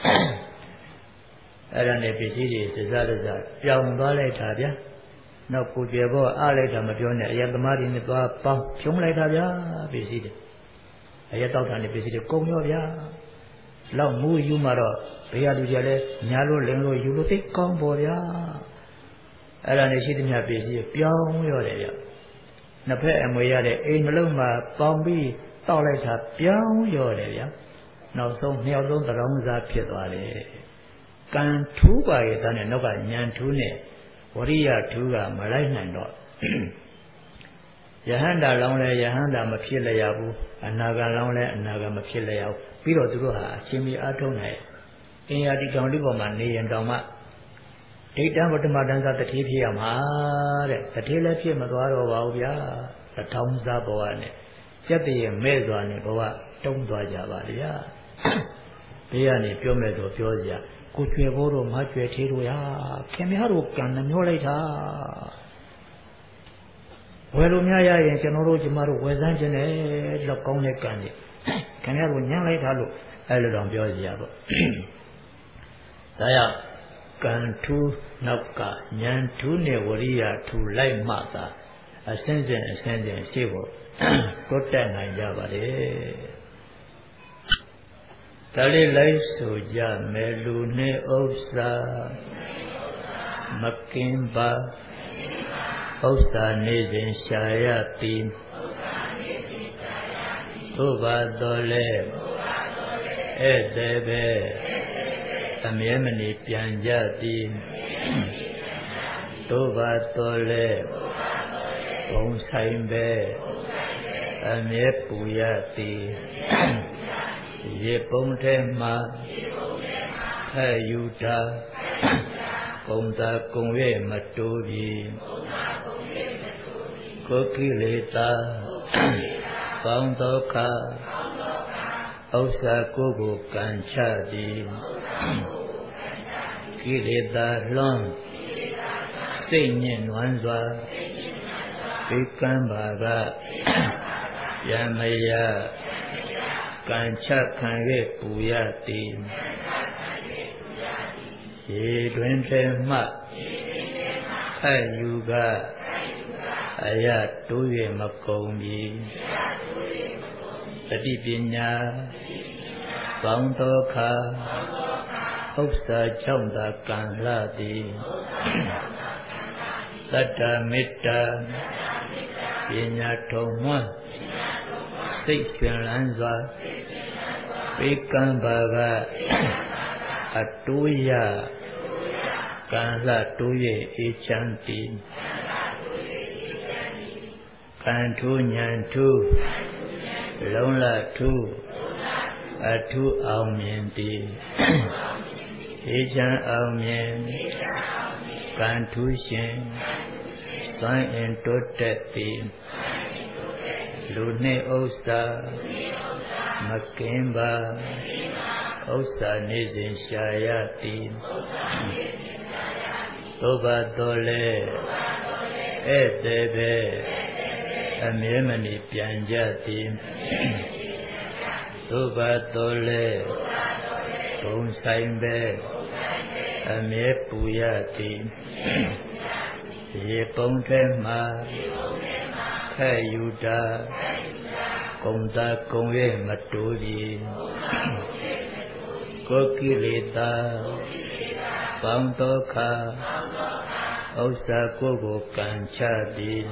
အဲ့ဒါနဲ့ပစ္စည်းတွေစစားပြောင်းသွားလိုက်တာဗျာနောက်ကိုကျေဘောအားလိုက်တာမပြောနဲ့အယက်သမားတွေနဲ့သွားပေါင်းဖြုံးလိုက်တာဗျာပစ္စည်းတွေအယက်တောက်တာနဲ့ပစ္စည်းတွေကုန်ရောဗျာလောက်မူယူမှတော့ဘေးရလူကြလဲညာလို့လင်လို့ယူလို့သိကောင်းပေါ်ဗျာအဲ့ဒါနဲ့ရှိသမျှပစ္စည်းပြောင်းရောတယ်ဗျနှစ်ဖက်အမွေရတဲ့အိမ်နှလုံးမှာပေါင်းပြီးတောက်လိုက်တာပြောင်းရော့တယ်ဗျာနောက်ဆုံးနှစ်ယောက်လုံးသရောင်းစားဖြစ်သွားတယ်ကံထူးပါရဲ့သားနဲ့နောက်ကညံထူးနဲ့ဝရိယထူးကမလိုက်နိုင်တော့ယဟန္တာလောင်းလဲယဟန္တာမဖြစ်လျက်ဘူးအနာဂံလောင်းလဲအနာဂံမဖြစ်လျက်ဘူးပြီးတော့သူတို့ဟာအချင်းမီအားထုတ်နိုင်အင်ယာဒီတောင်လေးပေါ်မှာနေရင်တောင်မှဒိဋ္ဌံပထမတန်းစားတတိဖြစ်ရမှာတဲ့တတိလည်းဖြစ်မသွားတော့ပါဘူးဗျာတထောင်စားဘဝနဲ့စက်တည်းရဲ့မဲ့စွာနဲ့ဘဝတုံးသွားကြပါလေဗျာဘေးကနေပြောမဲ့ဆိုပြောကြကိုကျွယ်ဘိုးတို့မကျွယ်သေးတို့ရာခင်ဗျားတို့ကံနှမျောလိုက်တာဝယ်လို့များရရင်ကျွန်တော်တို့ကျမတို့ဝယ်စမ်းခြင်းနဲ့လောက်ကောင်းတဲ့ကံကြီးခင်ဗျားတို့ညှမ်းလိုက်တာလို့အဲ့လိုတော့ပြောကြပေါ့ဒါကြောင့်ကံထူးနောက်ကဉာဏ်ထူးနဲ့ဝရိယထူးလိုက်မှသာအစင်းစင်ရှေ့ဖို့တိုးတက်နိုင်ကြပါလေဒါလေးလိုက်ဆိုကြမယ်လူနဲ့ဥစ္စာမကင်းပါဥစ္စာနေစဉ်ရှာရသည်သို့ပါတော်လဲဧည့်သည်ပဲအမြဲမနေပြန်ကြသည်သို့ပါတော်လဲဘုံဆိုင်ပဲအမြဲပူရသည်ရေပုံထဲမှာဟဲ့ယူတာကုံသာကုံရဲ့မတိုးပြီကိုကိလေသာပေါင်းဒုက္ခဥစ္စာကိုကံချသည်ကိလေသာလွန်စိတ်ညစ်နွမ်းစွာဒီကံပါကယမယကံချခံ၍ပူရသည်ရေတွင်ထဲမှဟဲ့ယူကအရတိုး၍မကုန်ပြီတတိပညာပေါင်းသောခါဥစ္စာကြောင့်သာကံလာသည်သတ္တမေတ္တာပညာထုံမွန်းစိတ်ရှင်လန်းစွာပေကံပါကအတိုးရကံလာတိုး၍အေးချမ်းသည်ကံထူးဉာဏ်ထူးလုံးလထူးအထူးအောင်မြင်သည်အေးချမ်းအောင်မြင်ကံထူးရှင်စွမ်းအင်တိုးတက်သည်လူနှင့်ဥစ္စာမကင်းပါဥစ္စာနေစဉ်ရှာရသည်သို့ပါတော်လဲဧည့်သည်ပဲအမြဲမနေပြန်ကြသည်သို့ပါတော်လဲဘုံဆိုင်ပဲအမြဲပူရသည်ရေပုံထဲမှာဟဲ့ယူတာကုံသာကုံရဲ့မတိုးပြီကိုကိလေသာပေါင်းသောခါဥစ္စာကိုကံချသည်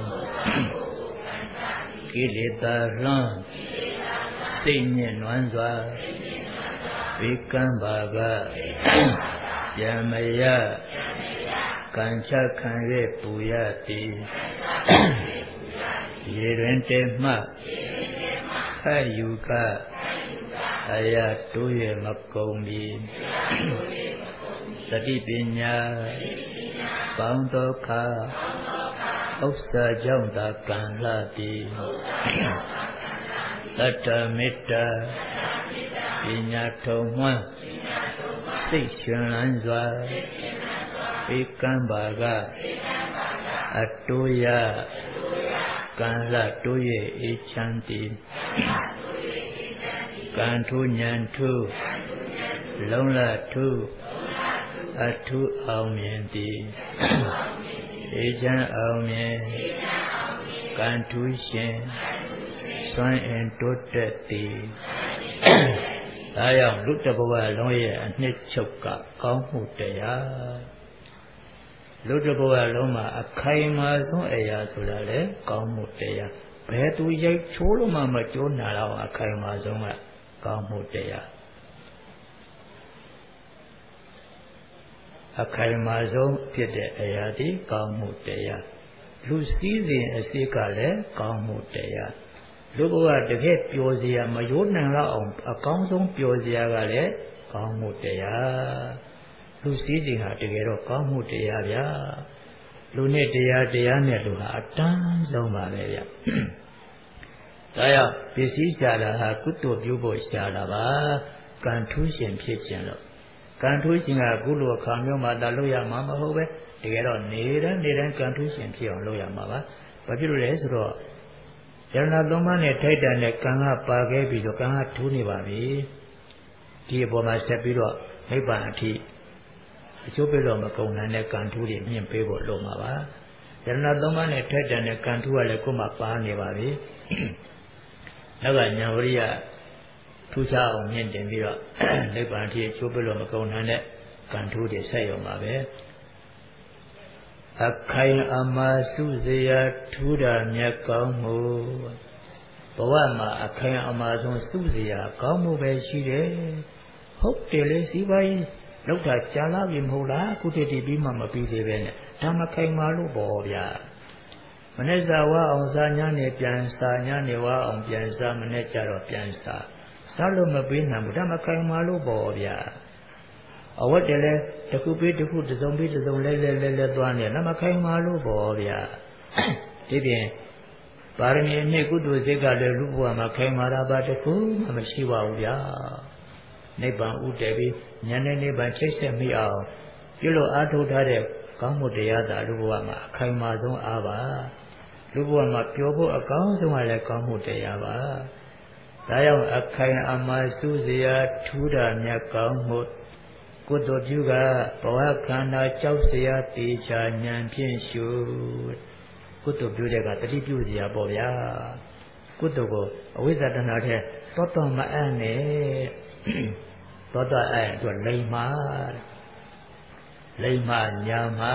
ကိလေသာလွန်စိတ်ညစ်နွမ်းစွာဝိကံပါကယမယကံချခံ၍ပူရသည်ရေတွင်တေမှဟဲ့ယူကအရာတိုး၍မကုန်ပြီတတိပညာပေါင်းသောခါဥစ္စာကြောင့်သာကံလာသည်တတ္တမေတ္တာပညာထုံမွန်းစိတ်ရှင်လန်းစွာဧကံပါကအတိုးရကံလာတိုး၍အေးချမ်းသည်ကံထူးဉာဏ်ထူးလုံးလထူးအထူးအောင်မြင်သည်အေးချမ်းအောင်မြင်ကံထူးရှင်စွမ်းအင်တိုးတက်သည်ဒါကြောင့်လူတစ်ဘဝလုံးရဲ့အနှစ်ချုပ်ကကောင်းမှုတရားလူတဘောကလုံးမှာအခိုင်မာဆုံးအရာဆိုတာလေကောင်းမှုတရားဘယ်သူရိုက်ချိုးလို့မှမကျိုးနာတော့အခိုင်မာဆုံးကကောင်းမှုတရားအခိုင်မာဆုံးဖြစ်တဲ့အရာဒီကောင်းမှုတရားလူစည်းစိမ်အစိတ်ကလည်းကောင်းမှုတရားလူဘဝတကယ်ပျော်စရာမရိုးနိုင်တော့အောင်အကောင်းဆုံးပျော်စရာကလည်းကောင်းမှုတရားလူစည်းစိမ်ဟာတကယ်တော့ကောင်းမှုတရားဗျာလူနဲ့တရားနဲ့လူဟာအတန်းဆုံးပါပဲဗျာဒါကြောင့်ပစ္စည်းရှာတာဟာကုသိုလ်ပြုဖို့ရှာတာပါကံထူးရှင်ဖြစ်ခြင်းလို့ကံထူးရှင်ကကုလိုအခါမျိုးမှာသာလုပ်ရမှာမဟုတ်ပဲတကယ်တော့နေတိုင်းကံထူးရှင်ဖြစ်အောင်လုပ်ရမှာပါဘာဖြစ်လို့လဲဆိုတော့ယန္နာသုံးပါးနဲ့ထိုက်တန်တဲ့ကံကပါခဲ့ပြီးတော့ကံကထူးနေပါပြီဒီအပေါ်မှာဆက်ပြီးတော့နိဗ္ဗာန်အထိအကျိုးပေးလို့မကုန်နိုင်တဲ့ကံထူးတွေမြင့်ပေးဖို့လုပ်မှာပါယန္နာသုံးပါးနဲ့ထိုက်တန်တဲ့ကံထူးကလည်းကိုယ်မှာပါနေပါပြီနောက်ကဉာဏ်ဝရိယထူးခြားအောင်မြင့်တင်ပြီးတော့နိဗ္ဗာန်အထိအကျိုးပေးလို့မကုန်နိုင်တဲ့ကံထူးတွေဆက်ရုံပါပဲအခိုင်အမာစုစရာထူးတာမြတ်ကောင်းမှုဘဝမှာအခိုင်အမာဆုံးစုစရာကောင်းမှုပဲရှိတယ်ဟုတ်တယ်လေစီးပွားရေးလောက်တာကြာလာပြီမဟုတ်လားအခုတည်းတည်းပြီးမှမပြီးသေးပဲနဲ့ဒါမခိုင်မာလို့ပေါ့ဗျာမနေ့စာဝါအောင်စာညနေပြန်စာညနေဝါအောင်ပြန်စာမနေ့ကျတော့ပြန်စာစားလို့မပေးနိုင်ဘူးဒါမခိုင်မာလို့ပေါ့ဗျာအဝတ်တည်းလဲတစ်ခုပြီးတစ်ခုတစ်စုံပြီးတစ်စုံလဲသွားနေဒါမခိုင်မာလို့ပေါ့ဗျာဒီပြင်ပါရမီအမြင့်ကုသိုလ်စိတ်ကလည်းလူဘဝမှာခိုင်မာတာပါတခုမှမရှိပါဘူးဗျာနိဗ္ဗာန်ဥတည်ပြီးဉာဏ်နဲ့နိဗ္ဗာန်ချိတ်ဆက်မိအောင်ပြုလို့အားထုတ်ထားတဲ့ကောင်းမှုတရားသာလူဘဝမှာအခိုင်မာဆုံးအားပါလူဘဝမှာပျော်ဖို့အကောင်းဆုံးကလည်းကောင်းမှုတရားပါဒါကြောင့်အခိုင်အမာစုစရာထူးတာမြတ်ကောင်းမှုကုသိုလ်ပြုကဘဝခန္ဓာကြောက်စရာတေချာဉာဏ်ဖြင့်ရှုကုသိုလ်ပြုတဲ့ကတတိပြုစရာပေါ့ဗျာကုသိုလ်ကိုအဝိဇ္ဇတဏှာထဲတောမအပ်နဲ့တောအဲ့အတွက်လိမ္မာညာမာ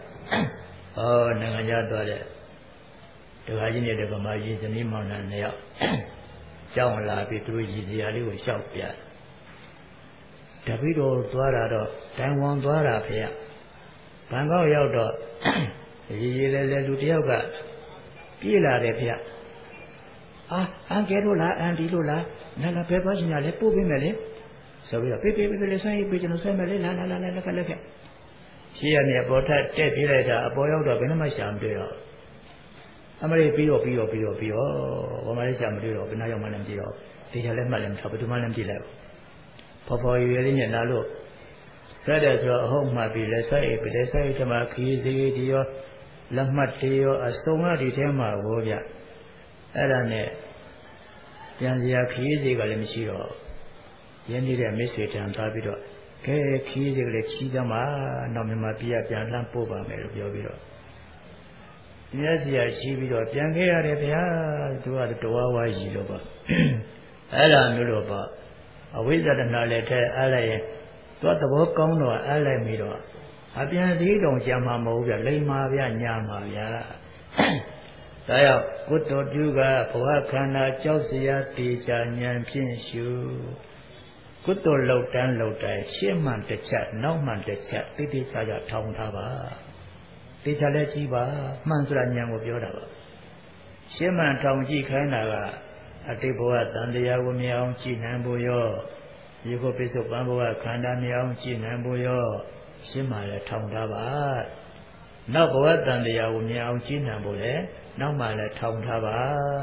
နိုင်ငံခြားသွားတဲ့ဒကာကြီးနဲ့ဒကာမကြီးဇနီးမောင်နှံနှစ်ယောက်ကြောင်းလာပြီးသူတို့ရည်စရာလေးကိုလျှောက်ပြတပည့်တော်သွားတာတော့တိုင်ဝမ်သွားတာဖေ။ဘန်ကောက်ရောက်တော့ရေးလဲလူတယောက်ကပြေးလာတယ်ဖေ။အန်ကဲတို့လားအန်ဒီတို့လားနာဘယ်သွားချင်ရလဲပို့ပေးမယ်လေ။ဆိုပြီးတော့ပေးလေဆွမ်းရေးပေးကျွန်တော်ဆွမ်းမယ်လေလာလက်ကရှိရနေပေါ်ထက်တက်ပြေးလိုက်တာအပေါ်ရောက်တော့ဘယ်နှမရှာမတွေ့တော့အမလေးပြီးတော့ဘာမှလည်းရှာမတွေ့တော့ဘယ်နှရောက်မှလည်းမကြည့်တော့ဒီချာလည်းမှတ်လည်းမထားဘယ်သူမှလည်းမကြည့်လိုက်ဘူးဖော်ရွယ်လေးနဲ့လာလို့ဆက်တယ်ဆိုတော့အဟုတ်မှပြီလဲဆက်အိပ်ပြီလဲဆက်အိပ်တမှာခီးစီဒီရောလက်မှတ်တေရောအစုံကဒီထဲမှာဟောဗျအဲ့ဒါနဲ့ပြန်စရာခီးစီကလည်းမရှိတော့ရင်းနေတဲ့မိတ်ဆွေတန်သားပြီးတော့ကဲခီးစီကလည်းချီးသမှာနောက်မြန်မာပြည်ပြန်လှမ်းပို့ပါမယ်လို့ပြောပြီးတော့မျက်စိရရှိပြီးတော့ပြန်ခဲ့ရတယ်ဗျာသူကတဝါဝါရီလို့ပေါ့အဲ့ဒါမျိုးလို့ပေါ့အဝိဇ္ဇတဏှာလည်းထဲအားလိုက်ရင်သူကသဘောကောင်းတော့အားလိုက်ပြီးတော့အပြန်သေးတောင်ကြာမှာမဟုတ်ဗျလိမ္မာဗျညာမှာဗျာဒါကြောင့်ကုသိုလ်ပြုကဘဝခန္ဓာကြောက်စရာတေချာဉာဏ်ဖြင့်ရှုကုသိုလ်လောက်တန်းရှေ့မှန်တစ်ချက်နောက်မှန်တစ်ချက်တိတိကျကျထောင်ထားပါတေချာလည်းကြည့်ပါမှန်ဆိုတာဉာဏ်ကိုပြောတာပါရှင်းမှန်ထောင်ကြည့်ခိုင်းတာကအတိတ်ဘဝတန်တရားကိုမြင်အောင်ကြည့်နိုင်ဖို့ရောဒီကိုပိဿုပန်ဘဝခန္ဓာမြင်အောင်ကြည့်နိုင်ဖို့ရောရှင်းမှန်လည်းထောင်ထားပါနောက်ဘဝတန်တရားကိုမြင်အောင်ကြည့်နိုင်ဖို့လည်းနောက်မှလည်းထောင်ထားပါ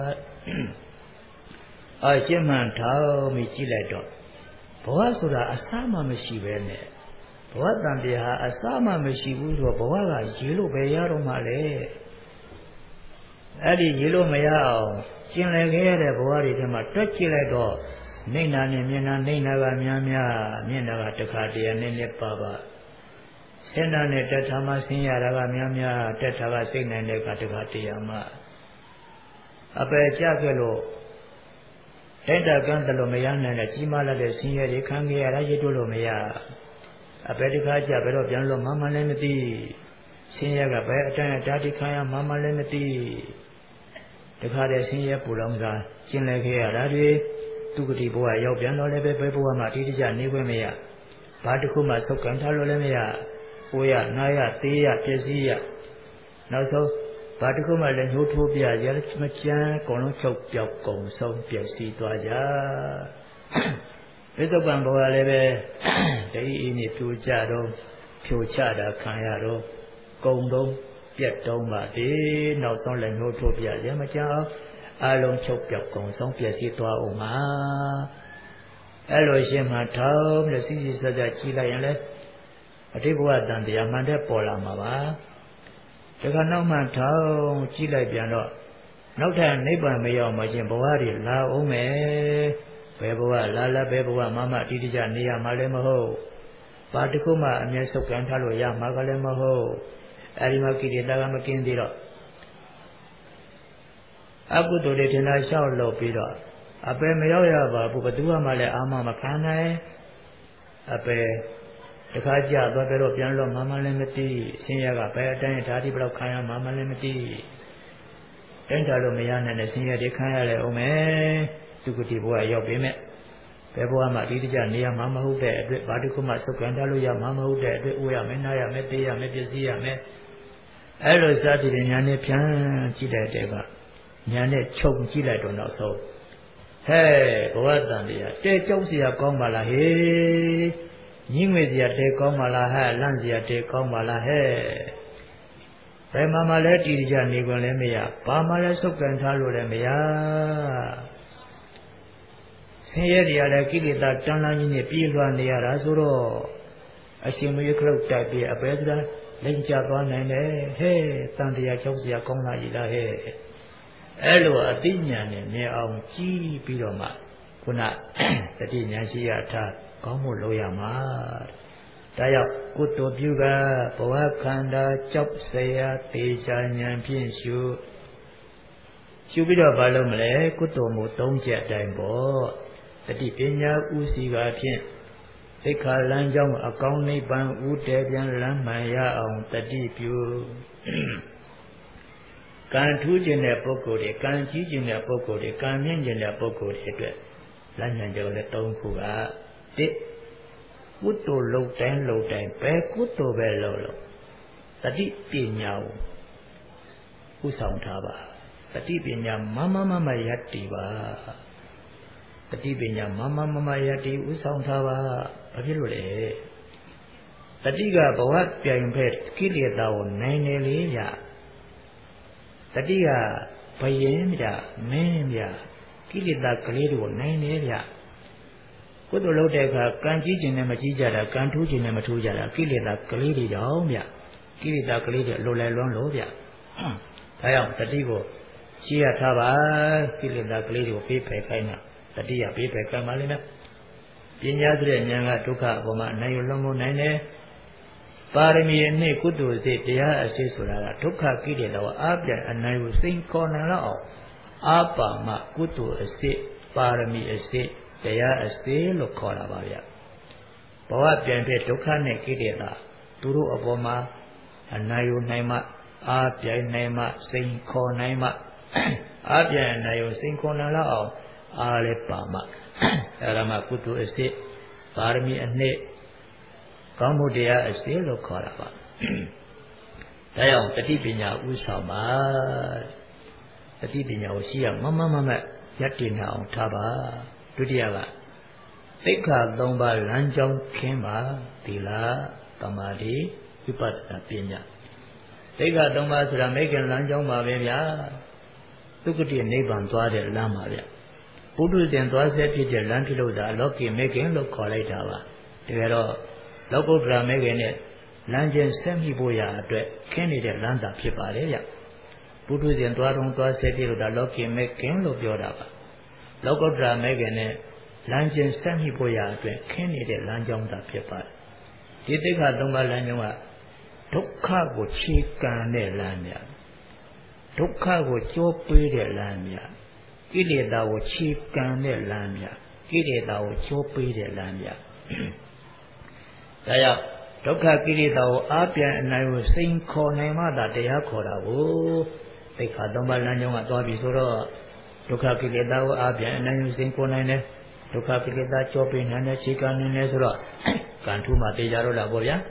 ရှင်းမှန်ထောင်ပြီးကြည့်လိုက်တော့ဘဝဆိုတာအစမှမရှိပဲနဲ့ဘဝတန်တရားအစမှမရှိဘူးဆိုတော့ဘဝကရေလို့ပဲရတော့မှလေအဲ့ဒီရေလို့မရအောင်ကျင်လည်ခဲ့ရတဲ့ဘဝတွေထဲမှာတွက်ကြည့်လိုက်တော့နေနာနဲ့မျက်နှာနေနာကများမျက်နှာကတခါတည်းနဲ့ပါဆင်းနာနဲ့တက်ထာမဆင်းရတာကများတက်ထာကစိတ်နိုင်တဲ့ကတခါတည်းမှအပယ်ကြခဲ့လို့တိုက်တာကန်းတယ်လို့မရနိုင်တဲ့ကြီးမားလာတဲ့ဆင်းရဲတွေခံခဲ့ရတာရည်တို့လို့မရအပယ်တခါကြဘယ်တော့ပြန်လို့မှလည်းမသိဆင်းရဲကဘယ်အတိုင်းအတာတိခံရမှလည်းမသိတခါတည်းဆင်းရဲပူလောင်စားကျင်လည်ခဲ့ရတာတွေသူကတိဘဝရောက်ပြန်တော့လည်းပဲဘယ်ဘဝမှာတိတိကျနေခွင့်မရဘာတစ်ခုမှဆုတ်ကန်ထားလို့လည်းမရကိုရနာရသေးရပျက်စီးရနောက်ဆုံးဘာတစ်ခုမှလည်းညှိုးထိုးပြရမချမ်းအကုန်လုံးချုပ်ပြောက်ကုန်ဆုံးပျက်စီးသွားကြပြစ္ဆုတ်ပံဘဝလည်းပဲတတိအင်းနေပြိုကျတော့ဖြိုချတာခံရတော့ကုံတော့ပြက်တော့မှဒီနောက်ဆုံးလည်းညှိုးထိုးပြရမချမ်းအလုံးချုပ်ပြောက်ကုန်ဆုံးပျက်စီးသွားအောင်မှာအဲ့လိုရှင်မှထောင်းလို့စီစီဆက်ဆက်ကြည့်လိုက်ရင်လည်းအတိဘဝတန်တရားမှန်တဲ့ပေါ်လာမှာပါတခါနောက်မှထောင်းကြည့်လိုက်ပြန်တော့နောက်ထပ်နိဗ္ဗာန်မရောက်မှချင်းဘဝတွေလာအောင်မယ်ဘယ်ဘဝလာဘယ်ဘဝမှအတိအကျနေရမှာလည်းမဟုတ်ဘာတစ်ခုမှအမြဲဆုတ်ကန်ထားလို့ရမှာကလည်းမဟုတ်အဲဒီမှာကိလေသာကမကင်းသေးတော့အကုသိုလ်တွေထင်တာလျှောက်လို့ပြီးတော့အပယ်မရောက်ရပါဘူးဘယ်သူမှလည်းအာမမခံနိုင်အပယ်တခါကြသွားပြီးတော့ပြန်လို့မှလည်းမသိဆင်းရဲကဘယ်အတိုင်းဓာတိဘလောက်ခံရမှလည်းမသိတိုင်းတာလို့မရနိုင်တဲ့ဆင်းရဲတွေခံရလေအောင်မယ်သူကတိဘဝရောက်ပြီမဲ့ဘယ်ဘဝမှာအတိအကျနေရမှာမဟုတ်တဲ့အတွက်ဘာတစ်ခုမှစုပ်ကန်ထားလို့ရမှာမဟုတ်တဲ့အတွက်ဥရမယ်နားရမယ်သိရမယ်ပစ္စည်းရမယ်အဲ့လိုစသည်တွေညာနဲ့ဖြန်းကြည့်တဲ့တဲ့ကညာနဲ့ချုပ်ကြည့်လိုက်တော့နောက်ဆုံးဟဲ့ဘဝတန်တရားတဲကြောက်เสียကောင်းပါလားဟေးညင်းငွေเสียတဲကောင်းပါလားဟဲ့လန့်เสียတဲကောင်းပါလားဟဲ့ဘယ်မှာလဲတည်ကြနေခွင့်လည်းမရဘာမှလည်းစုပ်ကန်ထားလို့လည်းမရဆင်းရဲတရားလည်းကိလေသာတန်လန်းကြီးနဲ့ပြေးလွှားနေရတာဆိုတော့အရှင်မယခရုတ်တိုက်ပြီးအပေသလားလိမ်ကျသွားနိုင်တယ်ဟဲ့တန်တရားကြောက်เสียကောင်းလားကြီးလားဟဲ့အဲ့လိုအသိဉာဏ်နဲ့မြင်အောင်ကြည့်ပြီးတော့မှခုနတတိဉာဏ်ရှိရထားကောင်းမှုလုပ်ရမှာဒါရောက်ကုသိုလ်ပြုကဘဝခန္ဓာကြောက်เสียတေချာဉာဏ်ဖြင့်ရှုပြီးတော့ဘာလုပ်မလဲကုသိုလ်မှု၃ချက်အတိုင်းပေါ့တတိပညာဥစီကဖြင့်သိက္ခာလမ်းကြောင်းအကောင်းနိဗ္ဗာန်ဥတည်ပြန်လမ်းမှန်ရအောင်တတိပြုကံထူးခြင်းတဲ့ပုဂ္ဂိုလ်တွေကံကြီးခြင်းတဲ့ပုဂ္ဂိုလ်တွေကံမြင့်ခြင်းတဲ့ပုဂ္ဂိုလ်တွေအတွက်လမ်းညွှန်ကြောင်းလည်း၃ခုကတစ်ကုသိုလ်လုပ်တိုင်းပဲကုသိုလ်ပဲလုပ်တတိပညာကိုဥဆောင်ထားပါတတိပညာမယတ္တိပါတတိပညာမယတ္တိဥဆောင်ထားပါဘာဖြစ်လို့လဲတတိကဘဝပြိုင်ဖက်ကိလေသာကိုနိုင်နေလေရတတိကဘယင်းမြမင်းမြကိလေသာကလေးတွေကိုနိုင်နေရကုသိုလ်လုပ်တဲ့အခါကံကြီးခြင်းနဲ့မကြီးကြတာကံထူးခြင်းနဲ့မထူးကြတာကိလေသာကလေးတွေကြောင့်ဗျကိလေသာကလေးတွေလိုလဲလွန်းလို့ဗျဒါကြောင့်တတိကိုရှိရထားပါကိလေသာကလေးတွေကိုပြေးဖယ်ခိုင်းတာတတိယပြေးဖယ်ခိုင်းပါလိမ့်မယ်ပညာဆိုတဲ့ဉာဏ်ကဒုက္ခအပေါ်မှာနိုင်ရလွန်မှုနိုင်တယ်ပါရမီအနှစ်ကုသိုလ်စိတ်တရားအစစ်ဆိုတာကဒုက္ခကိလေသာကိုအပြည့်အနိုင်ကိုစိန်ခေါ်နိုင်တော့အောင်အာပါမကုသိုလ်အစစ်ပါရမီအစစ်တရားအစစ်လို့ခေါ်တာပါဗျဘဝပြန်တဲ့ဒုက္ခနဲ့ကိလေသာသူတို့အပေါ်မှာအနိုင်ကိုနိုင်မှအာပြိုင်နိုင်မှစိန်ခေါ်နိုင်မှအာပြိုင်နိုင်ကိုစိန်ခေါ်နိုင်တော့အောင်အားလည်းပါမှအဲ့ဒါမှကုသိုလ်အစစ်ပါရမီအနှစ်ကောင်းမှုတရားအစစ်လို့ခေါ်တာပါဒါကြောင့်တတိပညာဥဆောင်ပါတတိပညာကိုရှိရမယက်တည်နေအောင်ထားပါဒုတိယကသိက္ခာ၃ပါးလမ်းကြောင်းခင်းပါသီလသမာဓိဝိပဿနာပညာသိက္ခာ၃ပါးဆိုတာမိခင်လမ်းကြောင်းပါပဲဗျာသုគတိနိဗ္ဗာန်သွားတဲ့လမ်းပါဗျပုထုဇဉ်သွားဆဲဖြစ်တဲ့လမ်းဖြစ်လို့ဒါလောကီမိခင်လို့ခေါ်လိုက်တာပါတကယ်တော့လောကုတ္တရာမိခင်နဲ့လမ်းချင်းဆက်မိဖို့ရအတွက်ခင်းနေတဲ့လမ်းသာဖြစ်ပါတယ်ဗျပုထုဇဉ်သွားဆဲဖြစ်လို့ဒါလောကီမိခင်လို့ပြောတာပါလောကုတ္တရာမိခင်နဲ့လမ်းချင်းဆက်မိဖို့ရအတွက်ခင်းနေတဲ့လမ်းကြောင်းသာဖြစ်ပါတယ်ဒီသိက္ခာ၃ပါးလမ်းကြောင်းကဒုက္ခကိုခြေကန်တဲ့လမ်းများဒုက္ခကိုကြိုးပေးတဲ့လမ်းများကိလေသာကိုခြေကန်တဲ့လမ်းများကိလေသာကိုကြိုးပေးတဲ့လမ်းများဒါကြောင့်ဒုက္ခကိလေသာကိုအားပြန်အနိုင်ကိုစိန်ခေါ်နိုင်မှသာတရားခေါ်တာကိုသိက္ခာသုံးပါးလမ်းကြောင်းကသွားပြီဆိုတော့ဒုက္ခကိလေသာကိုအားပြန်အနိုင်ကိုစိန်ခေါ်နိုင်တယ်ဒုက္ခကိလေသာကြောပိနိုင်တယ်ခြေကနိုင်တယ်ဆိုတော့ကံထူးမှသိကြတော့တာပေါ့ဗျာ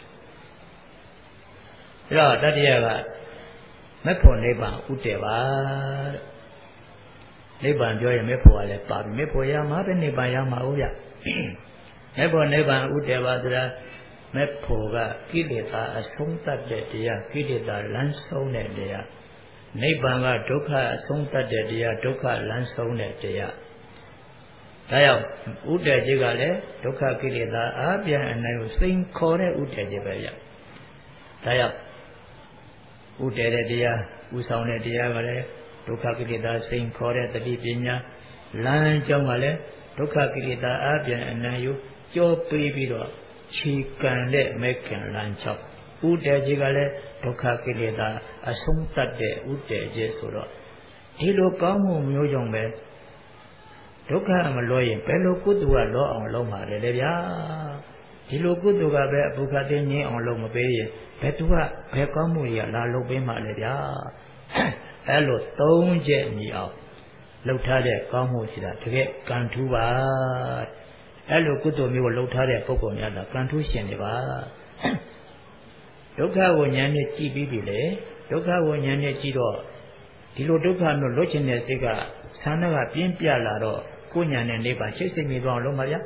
အဲ့တော့တတိယကမက်ဖို့နိဗ္ဗာန်ဥတည်ပါတဲ့နိဗ္ဗာန်ပြောရင်မက်ဖို့ကလည်းပါပြီမက်ဖို့ရမှာပဲနိဗ္ဗာန်ရမှာဟုတ်ဗျမက်ဖို့နိဗ္ဗာန်ဥတည်ပါဆိုတာမက်ဖို့ကကိလေသာအဆုံးသတ်တဲ့တရားကိလေသာလမ်းဆုံးတဲ့တရားနိဗ္ဗာန်ကဒုက္ခအဆုံးသတ်တဲ့တရားဒုက္ခလမ်းဆုံးတဲ့တရားဒါကြောင့်ဥတည်ခြင်းကလည်းဒုက္ခကိလေသာအားပြန်အနိုင်ကိုစိန်ခေါ်တဲ့ဥတည်ခြင်းပဲဗျဒါကြောင့်ဥတည်တဲ့တရားဥဆောင်တဲ့တရားကလည်းဒုက္ခကိလေသာစိန်ခေါ်တဲ့တတိပညာလမ်းကြောင်းကလည်းဒုက္ခကိလေသာအားပြန်အနိုင်ကိုကြောပေးပြီးတော့ခြေကန်တဲ့မဲခင်လမ်းကြောင်းဥတည်ခြင်းကလည်းဒုက္ခကိလေသာအဆုံးသတ်တဲ့ဥတည်ခြင်းဆိုတော့ဒီလိုကောင်းမှုမျိုးကြောင့်ပဲဒုက္ခမလွယ်ရင်ဘယ်လိုကုသိုလ်ကလောအောင်လုပ်မှာလဲလေဗျာဒီလိုကုသိုလ်ကပဲအပုခတ်တင်းငင်းအောင်လုပ်မပေးရင်ဘယ်သူကဘယ်ကောင်းမှုတွေကလာလုပ်ပေးမှာလဲဗျာအဲ့လိုသုံးချက်ညီအောင်လှုပ်ထားတဲ့ကောင်းမှုရှိတာတကယ်ကံထူးပါအဲ့လိုကုသိုလ်မျိုးကိုလှုပ်ထားတဲ့ပုဂ္ဂိုလ်များကကံထူးရှင်တွေပါဒုက္ခကိုဉာဏ်နဲ့ကြည့်ပြီးပြီလေဒုက္ခကိုဉာဏ်နဲ့ကြည့်တော့ဒီလိုဒုက္ခမျိုးလွတ်ချင်တဲ့စိတ်ကဆန္ဒကပြင်းပြလာတော့ကိုဉာဏ်နဲ့နိဗ္ဗာန်ချိတ်စိတ်မိသွားအောင်လုပ်ပါဗျာ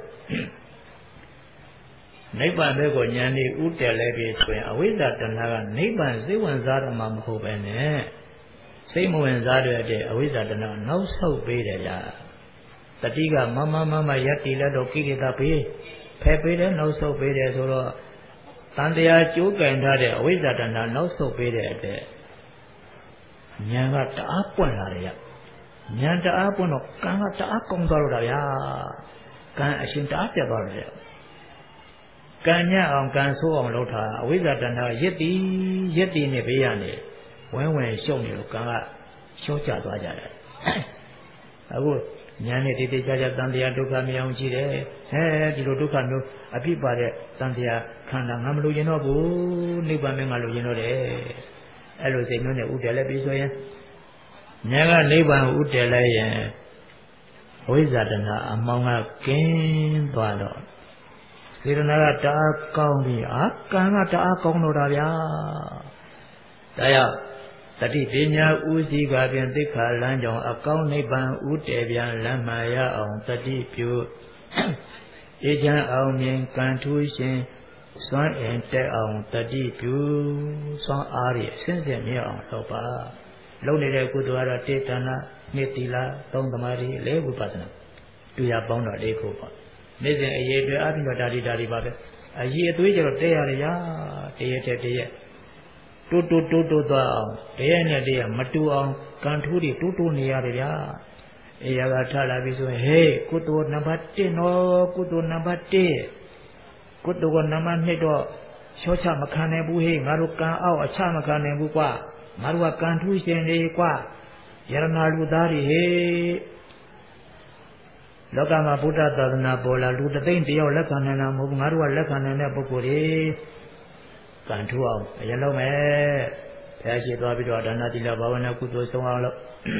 နိဗ္ဗာန်ဘက်ကိုဉာဏ်နဲ့ဥတည်လဲပြီဆိုရင်အဝိဇ္ဇာတဏှာကနိဗ္ဗာန်စိတ်ဝင်စားတော့မှမဟုတ်ပဲနဲ့စိတ်မဝင်စားတဲ့အဝိဇ္ဇာတဏှာနောက်ဆုတ်ပေးတယ်ဗျာတတိကမမယက်တီလက်တော့ကိလေသာပေးဖယ်ပေးတယ်နောက်ဆုတ်ပေးတယ်ဆိုတော့တန်တရားကျိုးကင်ထားတဲ့အဝိဇ္ဇာတဏှာနောက်ဆုတ်ပေးတဲ့အတွက်ဉာဏ်ကတအားပွင့်လာတယ်ဗျဉာဏ်တအားပွင့်တော့ကံကတအားကောင်းသွားတော့တာဗျာကံအရှင်တအားပြတ်သွားတယ်ဗျကံညံ့အောင်ကံဆိုးအောင်လုပ်တာအဝိဇ္ဇာတဏှာရစ်တီနဲ့ဘေးရနေဝင်ရှုံနေလို့ကံကရှုံးချသွားကြတယ်အခုဉာဏ်နဲ့တိတိကျကျတန်တရားဒုက္ခမရအောင်ကြည့်တယ်ဒီလိုဒုက္ခမျိုးအဖြစ်ပါတဲ့တန်တရားခန္ဓာငါမလို့ရင်တော့ဘူးနိဗ္ဗာန်မင်းငါလို့ရင်တော့တယ်အဲ့လိုစိတ်မျိုးနဲ့ဥတည်လဲပြီးဆိုရင်ဉာဏ်ကနိဗ္ဗာန်ဥတည်လဲရင်ဝိဇ္ဇာတဏှာအမောင်းကကင်းသွားတော့စေတနာကတအားကောင်းပြီးကံကတအားကောင်းတော့တာဗျာဒါကြောင့်တတိပညာဥစည်းကပြန်သိက္ခာလမ်းကြောင်းအကောင်းနိဗ္ဗာန်ဥတည်ပြန်လမ်းမှရအောင်တတိပြုအေချမ်းအောင်မြင်ကံထူးရှင်စွမ်းအင်တက်အောင်တတိပြုစွမ်းအားရအစဉ်စဉ်မြဲအောင်လုပ်ပါလုပ်နေတဲ့ကုသိုလ်ကတော့တေတနာနှစ်သီလသုံးသမာဓိလေးဝိပဿနာတွေ့ရပေါင်းတော့လေးခုပေါ့နေ့စဉ်အရေးတွေအပြင်တော့ဒါဒီပါပဲအရေးအသွေးကျတော့တဲရတယ်ရာတရက်တိုးသွားအောင်တရက်နဲ့တရက်မတူအောင်ကံထူးတွေတိုးနေရတယ်ဗျာအေရကထလာပြီဆိုရင်ဟေးကုသိုလ်နံပါတ်1နော်ကုသိုလ်နံပါတ်1ကုသိုလ်ကနံပါတ်2တော့ချောချမခံနိုင်ဘူးဟေးငါတို့ကံအောက်အချမခံနိုင်ဘူးကွာငါတို့ကကံထူးရှင်တွေကွာယရနာလူသားတွေဟေးလောကမှာဗုဒ္ဓသာသနာပေါ်လာလူတသိန်းတယောက်လက်ခံနိုင်တာမဟုတ်ဘူးငါတို့ကလက်ခံနိုင်တဲ့ပုဂ္ဂိုလ်တွေကံထူအောင်အရင်လုပ်မယ်ဘုရားရှိသွားပြီးတော့ဒါနသီလဘာဝနာကုသိုလ်ဆုံးအောင်လုပ်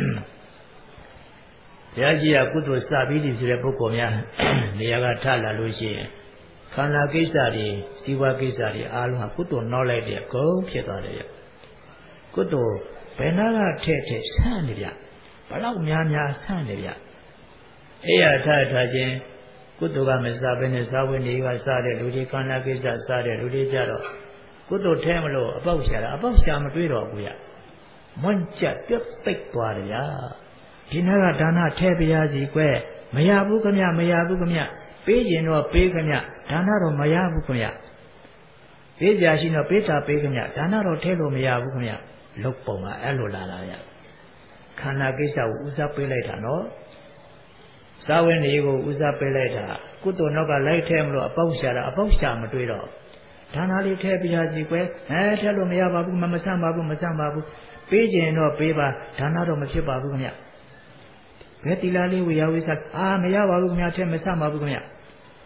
ဘုရားကြီးကကုသိုလ်စပြီးပြီဆိုတဲ့ပုဂ္ဂိုလ်များနေရာကထလာလို့ရှိရင်ခန္ဓာကိစ္စတွေစီဝါကိစ္စတွေအားလုံးကကုသိုလ်နှောလိုက်တဲ့ဂုံဖြစ်သွားတယ်ကုသိုလ်ဘယ်နာကထဲဆန့်နေဗျဘလောက်များဆန့်နေဗျအဲ့ရထချင်းကုသိုလ်ကမစားဘဲနဲ့ဇာဝိနေကစားတဲ့လူတွေခန္ဓာကိစ္စစားတဲ့လူတွေကြတော့ကုသိုလ်ထဲမလို့အပေါက်ရှာမတွေးတော့ဘူးမွန့်ကြက်ပြုတ်သိပ်သွားတယ်ဗျာဒီနာကဒါနထဲပြရစီကွယ်မရဘူးခမပေးရင်တော့ပေးခမဒါနတော့မရဘူးခမပေးကြရှိတော့ပေးတာပေးခမဒါနတော့ထဲလို့မရဘူးခမလုတ်ပုံကအဲ့လိုလာဗျခန္ဓာကိစ္စကိုဦးစားပေးလိုက်တာနော်ဇာဝိနေကိုဦးစားပေးလိုက်တာကုသိုလ်နောက်ကလိုက်ထဲမလို့အပေါက်ရှာမတွေးတော့ဒါနလေးထဲပြရစီကွယ်ထဲလို့မရပါဘူးမဆန့်ပါဘူးပေးခြင်းတော့ပေးပါဒါနတော့မဖြစ်ပါဘူးခင်ဗျဘယ်တိလာလေးဝေယဝိသမရပါဘူးခင်ဗျထဲမဆန့်ပါဘူးခင်ဗျသ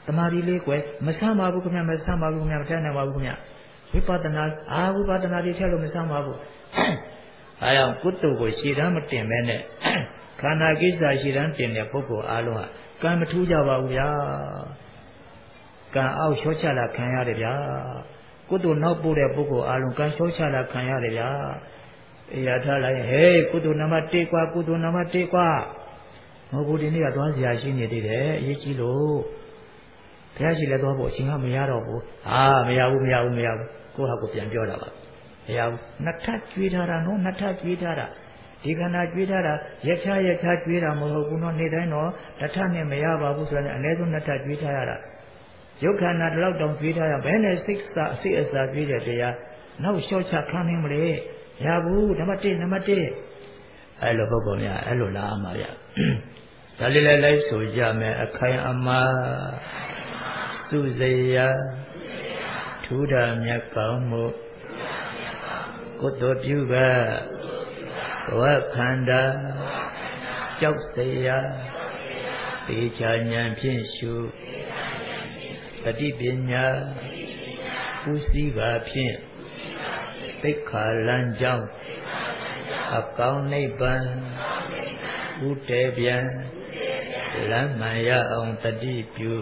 မာဓိလေးကွယ်မဆမ်းပါဘူးခင်ဗျမဆမ်းပါဘူးခင်ဗျမထက်နိုင်ပါဘူးခင်ဗျဝိပဿနာဝိပဿနာတွေထက်လို့မဆမ်းပါဘူးအဲကြောင့်ကုသိုလ်ကိုရှည်တန်းမတင်မဲနဲ့ခန္ဓာကိစ္စရှည်တန်းတင်တဲ့ပုဂ္ဂိုလ်အားလုံးဟာကံမထူးကြပါဘူးဗျာကံအောက်လျှော့ချလာခံရတယ်ဗျာကုသိုလ်နောက်ပို့တဲ့ပုဂ္ဂိုလ်အားလုံးကံလျှော့ချလာခံရတယ်ဗျာအေးရထားလိုက်ဟေးကုသိုလ်နံပါတ်1กว่าကုသိုလ်နံပါတ်1กว่าမဟုတ်ဘူးဒီနေ့ကသွားစရာရှိနေသေးတယ်အရေးကြီးလို့ဘုရားရှိလည်းသွားဖို့အချိန်ကမရတော့ဘူးမရဘူးကိုယ့်ဟာကိုပြန်ပြောတာပါမရဘူးနှစ်ထပ်ကျွေးထားတာနော်နှစ်ထပ်ကျွေးထားတာဒီခန္ဓာကျွေးထားတာရက်ချကျွေးတာမဟုတ်ဘူးနော်နေ့တိုင်းတော့တစ်ထပ်နဲ့မရပါဘူးဆိုတော့အနည်းဆုံးနှစ်ထပ်ကျွေးထားရတာရုပ်ခန္ဓာတလောက်တောင်ကျွေးထားရဘယ်နဲ့စိတ်အစာကျွေးတဲ့တရားနောက်လျှော့ချခံနိုင်မလဲရဘူးနံပါတ်1အဲ့လိုပုဂ္ဂိုလ်များအဲ့လိုလာမှာဗျဒါလေးလည်းလိုက်ဆိုကြမယ်အခိုင်အမာသူစေယထူဒမြတ်ကောင်းမှုကုသိုလ်ပြုကဘဝခန္ဓာကြောက်စေယတေချာဉာဏ်ဖြင့်ရှုပฏิပညာဥစည်းပါဖြင့်သိက္ခာလမ်းကြောင်းအကောင်းနိဗ္ဗာန်ဥတည်ပြန်လမ်းမှန်ရအောင်တတိပြု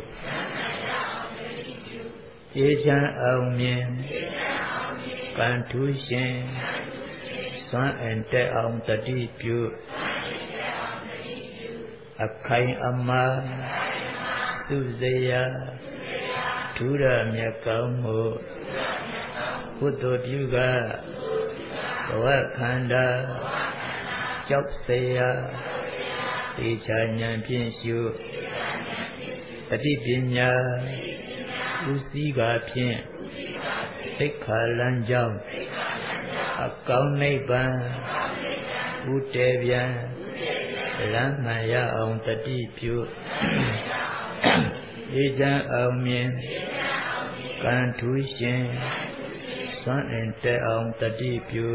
အေးချမ်းအောင်မြင်ကံထူးရှင်စွမ်းအင်တဲ့အောင်တတိပြုအခိုင်အမာသူစေယထူရမြတ်ကောင်းမှုကုသိုလ်ပြုကဘဝခန္ဓာကြောက်စေယတေချာဉာဏ်ဖြင့်ရှုပฏิပညာဥစည်းကဖြင့်သိက္ခာလမ်းကြောင်းအကောင်းနိဗ္ဗာန်ဥတည်ပြန်လမ်းမှန်ရအောင်တတိပြုအေးချမ်းအောင်မြင်ကံထူးရှင်စွမ်းအင်တဲ့အောင်တတိပြု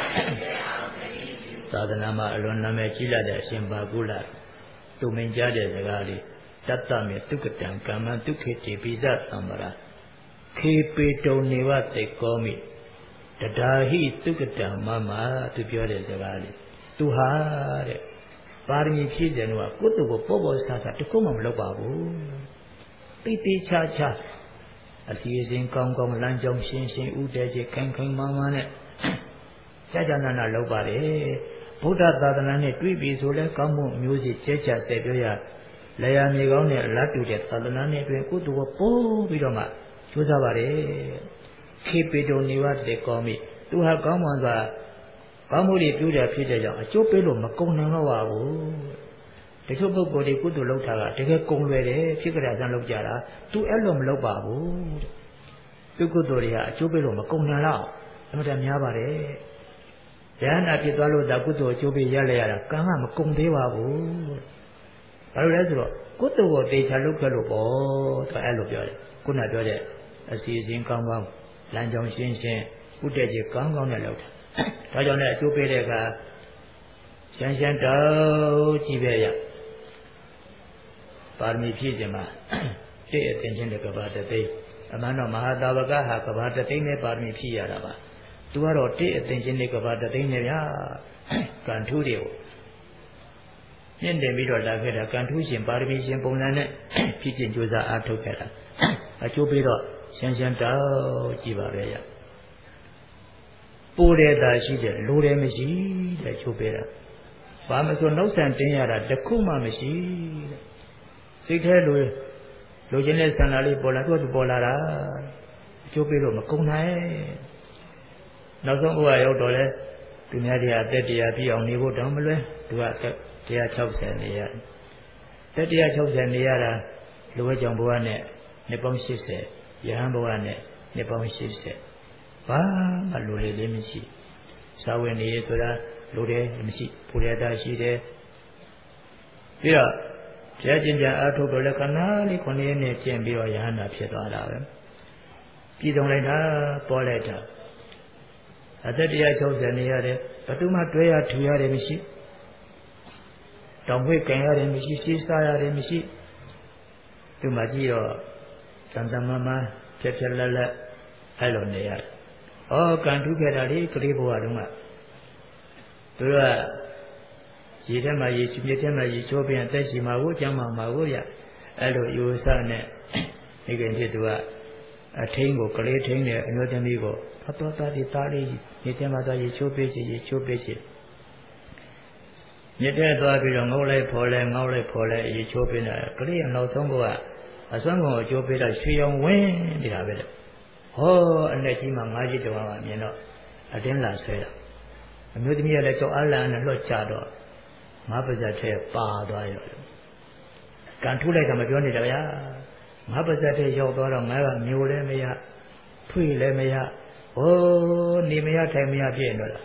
သာသနာမှာအလွန်နာမည်ကြီးလာတဲ့အရှင်ဘာကုလသူမင်းကြားတဲ့စကားလေးတတ္တမေတုကတံကမ္မဒုက္ခေတိပိသသံဗရာခေပေတုံနေဝသိကောမိတဒါဟိတုကတံမမသူပြောတဲ့စကားလေးသူဟာတဲ့ပါရမီဖြည့်တယ်လို့ကကုသိုလ်ကိုပေါ်ဆဆတခုမှမလုပ်ပါဘူးတိတိချာချာအစီအစဉ်ကောင်းကောင်းလမ်းကြောင်းရှင်းဥတည်ခြင်းခိုင်မာမာနဲ့ကြာနာလုပ်ပါတယ်ဗုဒ္ဓသာသနာနဲ့တွေ့ပြီဆိုလဲကောင်းမှုမျိုးစီကျဲချဆက်ပြောရလျာမြေကောင်းနဲ့အလားတူတဲ့သာသနာနဲ့အတွင်ကုသိုလ်ကိုပို့ပြီးတော့မှကြိုးစားပါတယ်ခေပေတုံနေဝတေကောမိသူဟာကောင်းမှန်စွာကောင်းမှုတွေပြုတယ်ဖြစ်တဲ့ကြောင့်အကျိုးပေးလို့မကုန်နိုင်တော့ပါဘူးတချို့ပုဂ္ဂိုလ်တွေကုသိုလ်လုပ်တာကတကယ်ကုန်လွယ်တယ်ဖြစ်ကြတဲ့ဆန်းလုပ်ကြတာသူအဲ့လိုမလုပ်ပါဘူးသူကုသိုလ်တွေဟာအကျိုးပေးလို့မကုန်နိုင်တော့အမှန်တမ်းများပါတယ်ဉာဏ်နာဖြစ်သွားလို့ဒါကုသိုလ်အကျိုးပေးရလဲရတာကံကမကုန်သေးပါဘူးဘာလို့လဲဆိုတော့ကုသိုလ်ကိုတေချာလုပ်ခဲ့လို့ပေါ့သူအဲ့လိုပြောတယ်ခုနပြောတဲ့အစီအစဉ်ကောင်းကောင်းလမ်းကြောင်းရှင်းဥတည်ခြင်းကောင်းကောင်းနဲ့လုပ်တာဒါကြောင့်လည်းအကျိုးပေးတဲ့အခါရှင်းတော့ကြည့်ပဲရပါရမီဖြည့်ခြင်းမှာတိအသင်ချင်းတဲ့ကဘာတသိအမှန်တော့မဟာတာဝကဟာကဘာတသိနဲ့ပါရမီဖြည့်ရတာပါသူကတော့တိအသင်ချင်းတဲ့ကဘာတသိနဲ့ဗျာကံထူးတွေကိုမြင့်တင်ပြီးတော့လာခဲ့တာကံထူးရှင်ပါရမီရှင်ပုံစံနဲ့ဖြည့်ခြင်းကြိုးစားအားထုတ်ခဲ့တာအကျိုးပေးတော့ရှင်းတော့ကြည့်ပါပဲရပိုးတဲ့သာရှိတယ်လိုတယ်မရှိတဲ့ချိုးပေးတာဘာမဆိုနှုတ်ဆန်တင်းရတာတခုမှမရှိတဲ့စိတ်ထဲလိုချင်တဲ့ဆန္ဒလေးပေါ်လာသူပေါ်လာတာအကျိုးပေးလို့မကုန်နိုင်နောက်ဆုံးဥပရောက်တော့လဲသူများတွေအသက်တရားပြည့်အောင်နေဖို့တောင်းမလွဲသူက160နေရတယ်တက်160နေရတာလူဝဲကြောင့်ဘဝနဲ့နှစ်ပေါင်း80ရဟန်းဘဝနဲ့နှစ်ပေါင်း80ဘာမှလူလေးမရှိစာဝင်နေဆိုတာလူတွေမရှိဘုရားသားရှိတယ်ပြီးတော့တရားကျင့်ကြံအားထုတ်တော့လည်းခဏလေး9ရက်နဲ့ကျင့်ပြီးတော့ယဟန္တာဖြစ်သွားတာပဲပြည်စုံလိုက်တာပေါ်လိုက်တာအသက်160နေရတယ်ဘယ်သူမှတွဲရထူရတယ်မရှိတောင်ဝိတ်ကင်ရတယ်မရှိရှေးစားရတယ်မရှိသူမှကြည့်တော့တန်တမမဖြက်ဖြက်လက်လက်အဲ့လိုနေရတယ်။ဩကံထုခဲ့တာလေကလေးဘဝတုန်းကသူကရေထဲမှာရေမြေထဲမှာရေချိုးပြန်တက်ရှိမှာကိုကျမ်းမှာကိုရအဲ့လိုယူဆနဲ့ဒီကိန်းဖြစ်သူကအထင်းကိုကလေးထင်းနဲ့အမျိုးသမီးကိုဖတ်တော်သားဒီသားလေးမြေထဲမှာသွားရေချိုးပေးချင်ရေချိုးပေးချင်မြစ်ထဲသွားပြီးတော့ငုံလိုက်ဖော်လဲငေါက်လိုက်ဖော်လဲရေချိုးပေးနေတာကလေးကနောက်ဆုံးကအစွမ်းကုန်အကျိုးပေးတော့ရွှေရောင်ဝင်းနေတာပဲတဲ့ဟောအလက်ကြီးမှာငါးကြီးတောင်ကမြင်တော့အတင်းလာဆွဲတာအမျိုးသမီးကလည်းကြောက်အားလန့်နဲ့လွှတ်ချတော့ငါးပါးစပ်ထဲပါသွားရောကန်ထုလိုက်တာမပြောနေတာဗျာငါးပါးစပ်ထဲရောက်သွားတော့ငါကမျိုးလည်းမရထွေလည်းမရဟိုးနေမရထိုင်မရပြည့်နေတော့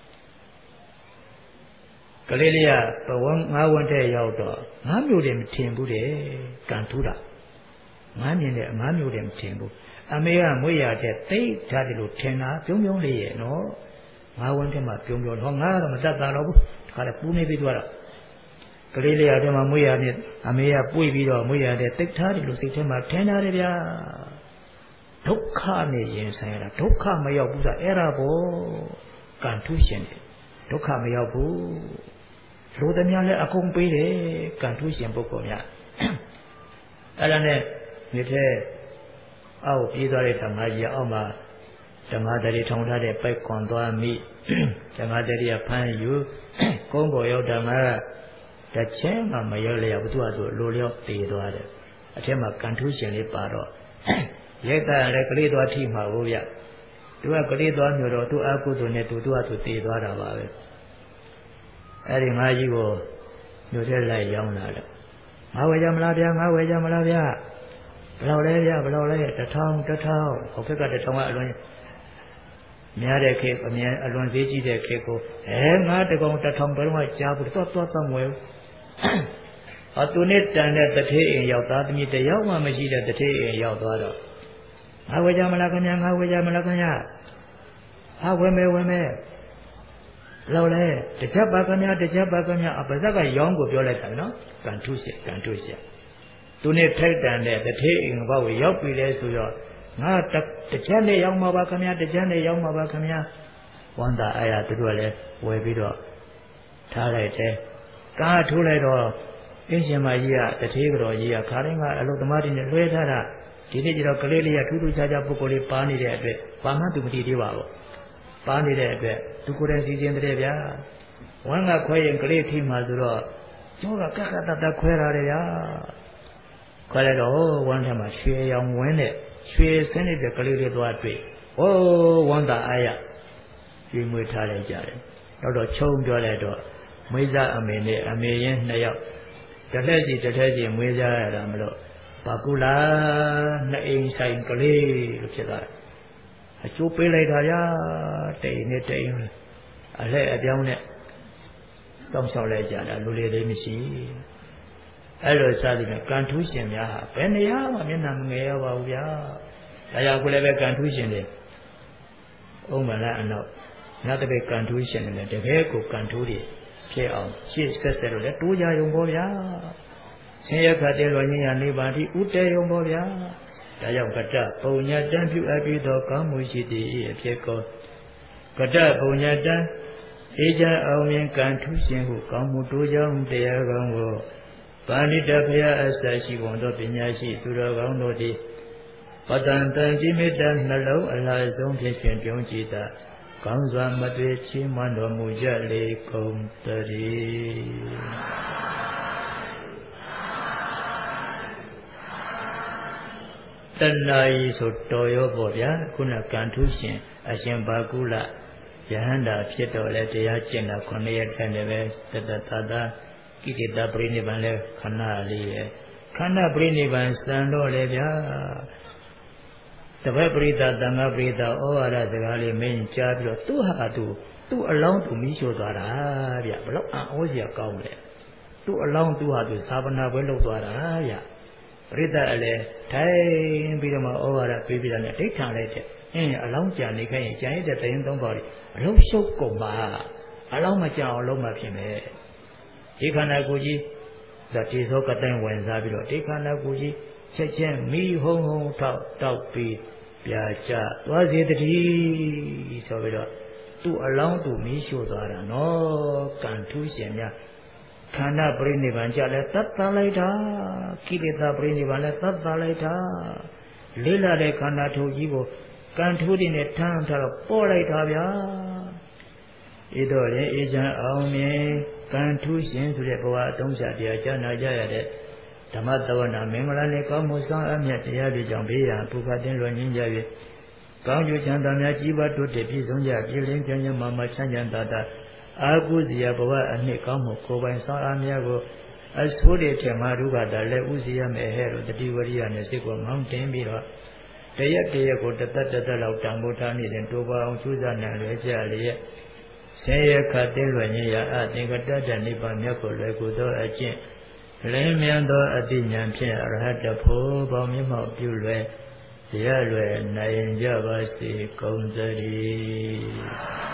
ကလေးလေးကဘဝငါးဝန်းထဲရောက်တော့ငါးမျိုးတည်းမထင်ဘူးတဲ့ကန်ထုတာငါးမြင်တဲ့ငါးမျိုးတည်းမထင်ဘူးအမေကမွေးရတဲ့သိထားတယ်လို့ထင်တာပြုံးပြုံးလေးရဲ့နော်ငါးဝန်းထဲမှာပြုံးပြုံးတော့ငါကတော့မတတ်တာတော့ဘူးတခါတည်းပူးနေပြီးသွားတော့ကလေးလေးအထဲမှာမွေးရတဲ့အမေကပွေပြီးတော့မွေးရတဲ့သိထားတယ်လို့စိတ်ထဲမှာထင်တာတယ်ဗျာဒုက္ခနဲ့ရင်ဆိုင်ရတာဒုက္ခမရောက်ဘူးဆိုအဲ့ဒါပေါ့ကံထုရှင်တယ်ဒုက္ခမရောက်ဘူးလူသမားလည်းအကုန်ပေးတယ်ကံထုရှင်ပုဂ္ဂိုလ်များအဲ့ဒါနဲ့ဒီထဲအောက်ပြေးသွားတဲ့ဓမ္မကြီးအောက်မှာဓမ္မတရီထောင်ထားတဲ့ပိုက်ခွန်သွားမိဓမ္မတရီကဖမ်းယူကုန်းပေါ်ရောက်ဓမ္မကတစ်ချင်းမှမရောက်လျောက်သူ့အတူလိုလျောက်တည်သွားတယ်အထက်မှာကံထုရှင်လေးပါတော့ရိတ်တာလည်းကလေးသွားထိမှာကိုဗျသူကကလေးသွားမျိုးတော့သူ့အကုသိုလ်နဲ့သူ့အတူတည်သွားတာပါပဲအဲ့ဒီငါးကြီးကိုမြို့ထဲလိုက်ရောက်လာတယ်ငါဝယ်ကြမလားဗျာငါဝယ်ကြမလားဗျာဘယ်လောက်လဲဗျာဘယ်လောက်လဲ1000ဟိုဘက်က1000ကအလွန်များတဲ့ခေတ်အမြန်အလွန်ဈေးကြီးတဲ့ခေတ်ကိုငါတကောင်1000ဘယ်တော့မှကြားဘူးသွားငွယ်အတူနဲ့တန်တဲ့တထေးအိမ်ရောက်သားသမီးတယောက်မှမရှိတဲ့တထေးအိမ်ရောက်သွားတော့ငါဝယ်ကြမလားခင်ဗျာငါဝယ်ကြမလားခင်ဗျာဟာဝယ်မယ်လောက်လဲတချက်ပါခင်ဗျာအပဇက်ကရောင်းကိုပြောလိုက်တာနော်ကံထုရှင်သူနဲ့ထိုက်တန်တဲ့တထေးအိမ်ဘောက်ကိုရောက်ပြီလဲဆိုတော့ငါတစ်ချက်နဲ့ရောက်မှာပါခင်ဗျာဝန္တာအားရသူတို့ကလည်းဝယ်ပြီးတော့ထားလိုက်တယ်ကားထိုးလိုက်တော့အင်းရှင်မကြီးကတထေးတော်ကြီးကခါတိုင်းကအလုသမားတွေနဲ့လွှဲထားတာဒီနေ့ကျတော့ကလေးလေးကထူးထူးခြားခြားပုဂ္ဂိုလ်လေးပါနေတဲ့အတွက်ပါမှသူမတည်သေးပါဘူးပါနေတဲ့အတွက်သူကိုယ်တိုင်စီစဉ်တဲ့ဗျာဝမ်းကခွဲရင်ကလေးထိမှဆိုတော့ကျောကကတခွဲရတယ်ဗျာခွဲလိုက်တော့ဝမ်းထဲမှာရွှေရောင်ဝင်းနဲ့ရွှေစင်းနေတဲ့ကလေးလေးသွားတွေ့ဝမ်းသာအားရရွှေမွေးထားလိုက်ကြတယ်တော့ချုံပြောလိုက်တော့မွေးစားအမေနဲ့အမေရင်း2ယောက်တစ်ထက်စီမွေးစားရတာမလို့ဘာကူလားနှစ်အိမ်ဆိုင်ကလေးလို့ဖြစ်သွားတယ်အကျိုးပေးလိုက်တာဗျာတိတ်နဲ့တိတ်အလှအပြောင်းနဲ့တောင်းလျှောက်လိုက်ကြတာလူလေးမရှိအဲ့လိုစသည်နဲ့ကံထူးရှင်များဟာဘယ်နေရာမှမျက်နှာမငယ်ရပါဘူးဗျာဒါကြောင့်ကိုလည်းပဲကံထူးရှင်တွေဥမ္မာလအနောက်ညတပည့်ကံထူးရှင်တွေလည်းတကယ်ကိုကံထူးတွေဖြစ်အောင်ရှေ့ဆက်လို့လည်းတိုးကြရုံပေါ့ဗျာဆင်းရဲခတ်တဲ့လွန်ညင်ရနေပါတိဥတေရုံပေါ့ဗျာဒါကြောင့်ကတ္တပုံညတံပြုအပ်ပြီးသောကောင်းမှုရှိသည်အဖြစ်ကောကတ္တပုံညတံအေချမ်းအောင်မြင်ကံထူးရှင်ဟုကောင်းမှုတိုးကြောင်းတရားကောင်းကိုပါဏိတဖရာအစရှိဝန်သောပညာရှိသူတော်ကောင်းတို့သည်ပတန်တန်จิမေတ္တနှလုံးအလားဆုံးဖြင့်ရှင်ပြုံးကြည်သာကောင်းစွာမတွေ့ချီးမွမ်းတော်မူကြလေကုန်တည်းတဏှာကြီးဆိုတော်ရောပေါ့ဗျာခုနကံထူးရှင်အရှင်ဘာကုလယဟန္တာဖြစ်တော်လဲတရားကျင့်တာ9ရက်တည်းနဲ့ပဲတတသာကိတိတပရိနိဗ္ဗာန်လဲခဏလေးရဲ့ခန္ဓာပရိနိဗ္ဗာန်စံတော့လေဗျာတပည့်ပရိသတ်တန်ခါပရိသတ်ဩဝါဒစကားလေးမင်းကြားပြီးတော့သူ့ဟာသူ့အလောင်းသူမိရှို့သွားတာဗျဘလို့အံ့ဩစရာကောင်းလဲသူ့အလောင်းသူ့ဟာသူသာဝနာပွဲလုပ်သွားတာဗျပရိသတ်အလဲထိုင်ပြီးတော့မှဩဝါဒပေးပြီးတာနဲ့ဒိဋ္ဌာန်လိုက်တဲ့အလောင်းကြံနေခဲ့ရင်ကြံရတဲ့တရင်3ပါးအလုံးရှုပ်ကုန်ပါအလောင်းမကြအောင်လုံးမှဖြစ်မယ်ဒီခန္ဓာကိုယ်ကြီးဒါတိသောကတိုင်ဝင်စားပြီးတော့ဒီခန္ဓာကိုယ်ကြီးချက်ချင်းမိဟုံဟုံထောက်တောက်ပြီးပြာချသွားစေတည်းဆိုပြီးတော့သူ့အလောင်းသူမီးရှို့သွားတာနော်ကံထူးရှင်များခန္ဓာပြိနိဗ္ဗာန်ကြလဲသတ်သားလိုက်တာကိလေသာပြိနိဗ္ဗာန်လဲသတ်သားလိုက်တာလေးလာတဲ့ခန္ဓာထုပ်ကြီးကိုကံထူးတဲ့နဲ့ထမ်းထားတော့ပေါ်လိုက်တာဗျာဤတော့လေအေးချမ်းအောင်မြင်ကံထူးရှင်ဆိုတဲ့ဘဝအသုံးချတရားကြားနာကြရတဲ့ဓမ္မသဝနာမင်္ဂလာနဲ့ကောင်းမှုဆောင်အမြတ်တရားတွေကြောင့်ဘေးရန်ပုခတ်တင်လွန်ငင်းကြ၍ကောင်းကျိုးချမ်းသာများကြီးပွားတိုးတက်ပြည့်စုံကြပြည်လင်းချမ်းချမ်းမာချမ်းချမ်းသာသာအာဟုဇီယဘဝအနှစ်ကောင်းမှုကိုယ်ပိုင်ဆောင်အားများကိုအဆိုးတွေထင်မှာဒုက္ခတာလည်းဥစီရမယ်ဟဲ့လို့တတိဝရိယနဲ့စိတ်ကိုမောင်းတင်ပြီးတော့တရက်ကိုတသက်လောက်တန်ဖိုးထားနေတဲ့တိုးပါအောင်ကျူးစာနိုင်လွယ်ကြလျက်ဆင်းရဲခတ်တဲ့လွယ်ညရာအသင်္ကတ္တနိဗ္ဗာန်မြတ်ကိုလွယ်ကူသောအကျင့်လင်းမြန်သောအတိညာဖြင့်အရဟတဖို့ပေါင်းမြတ်မောက်ပြုလွယ်ရလွယ်နိုင်ကြပါစေကုန်သတည်း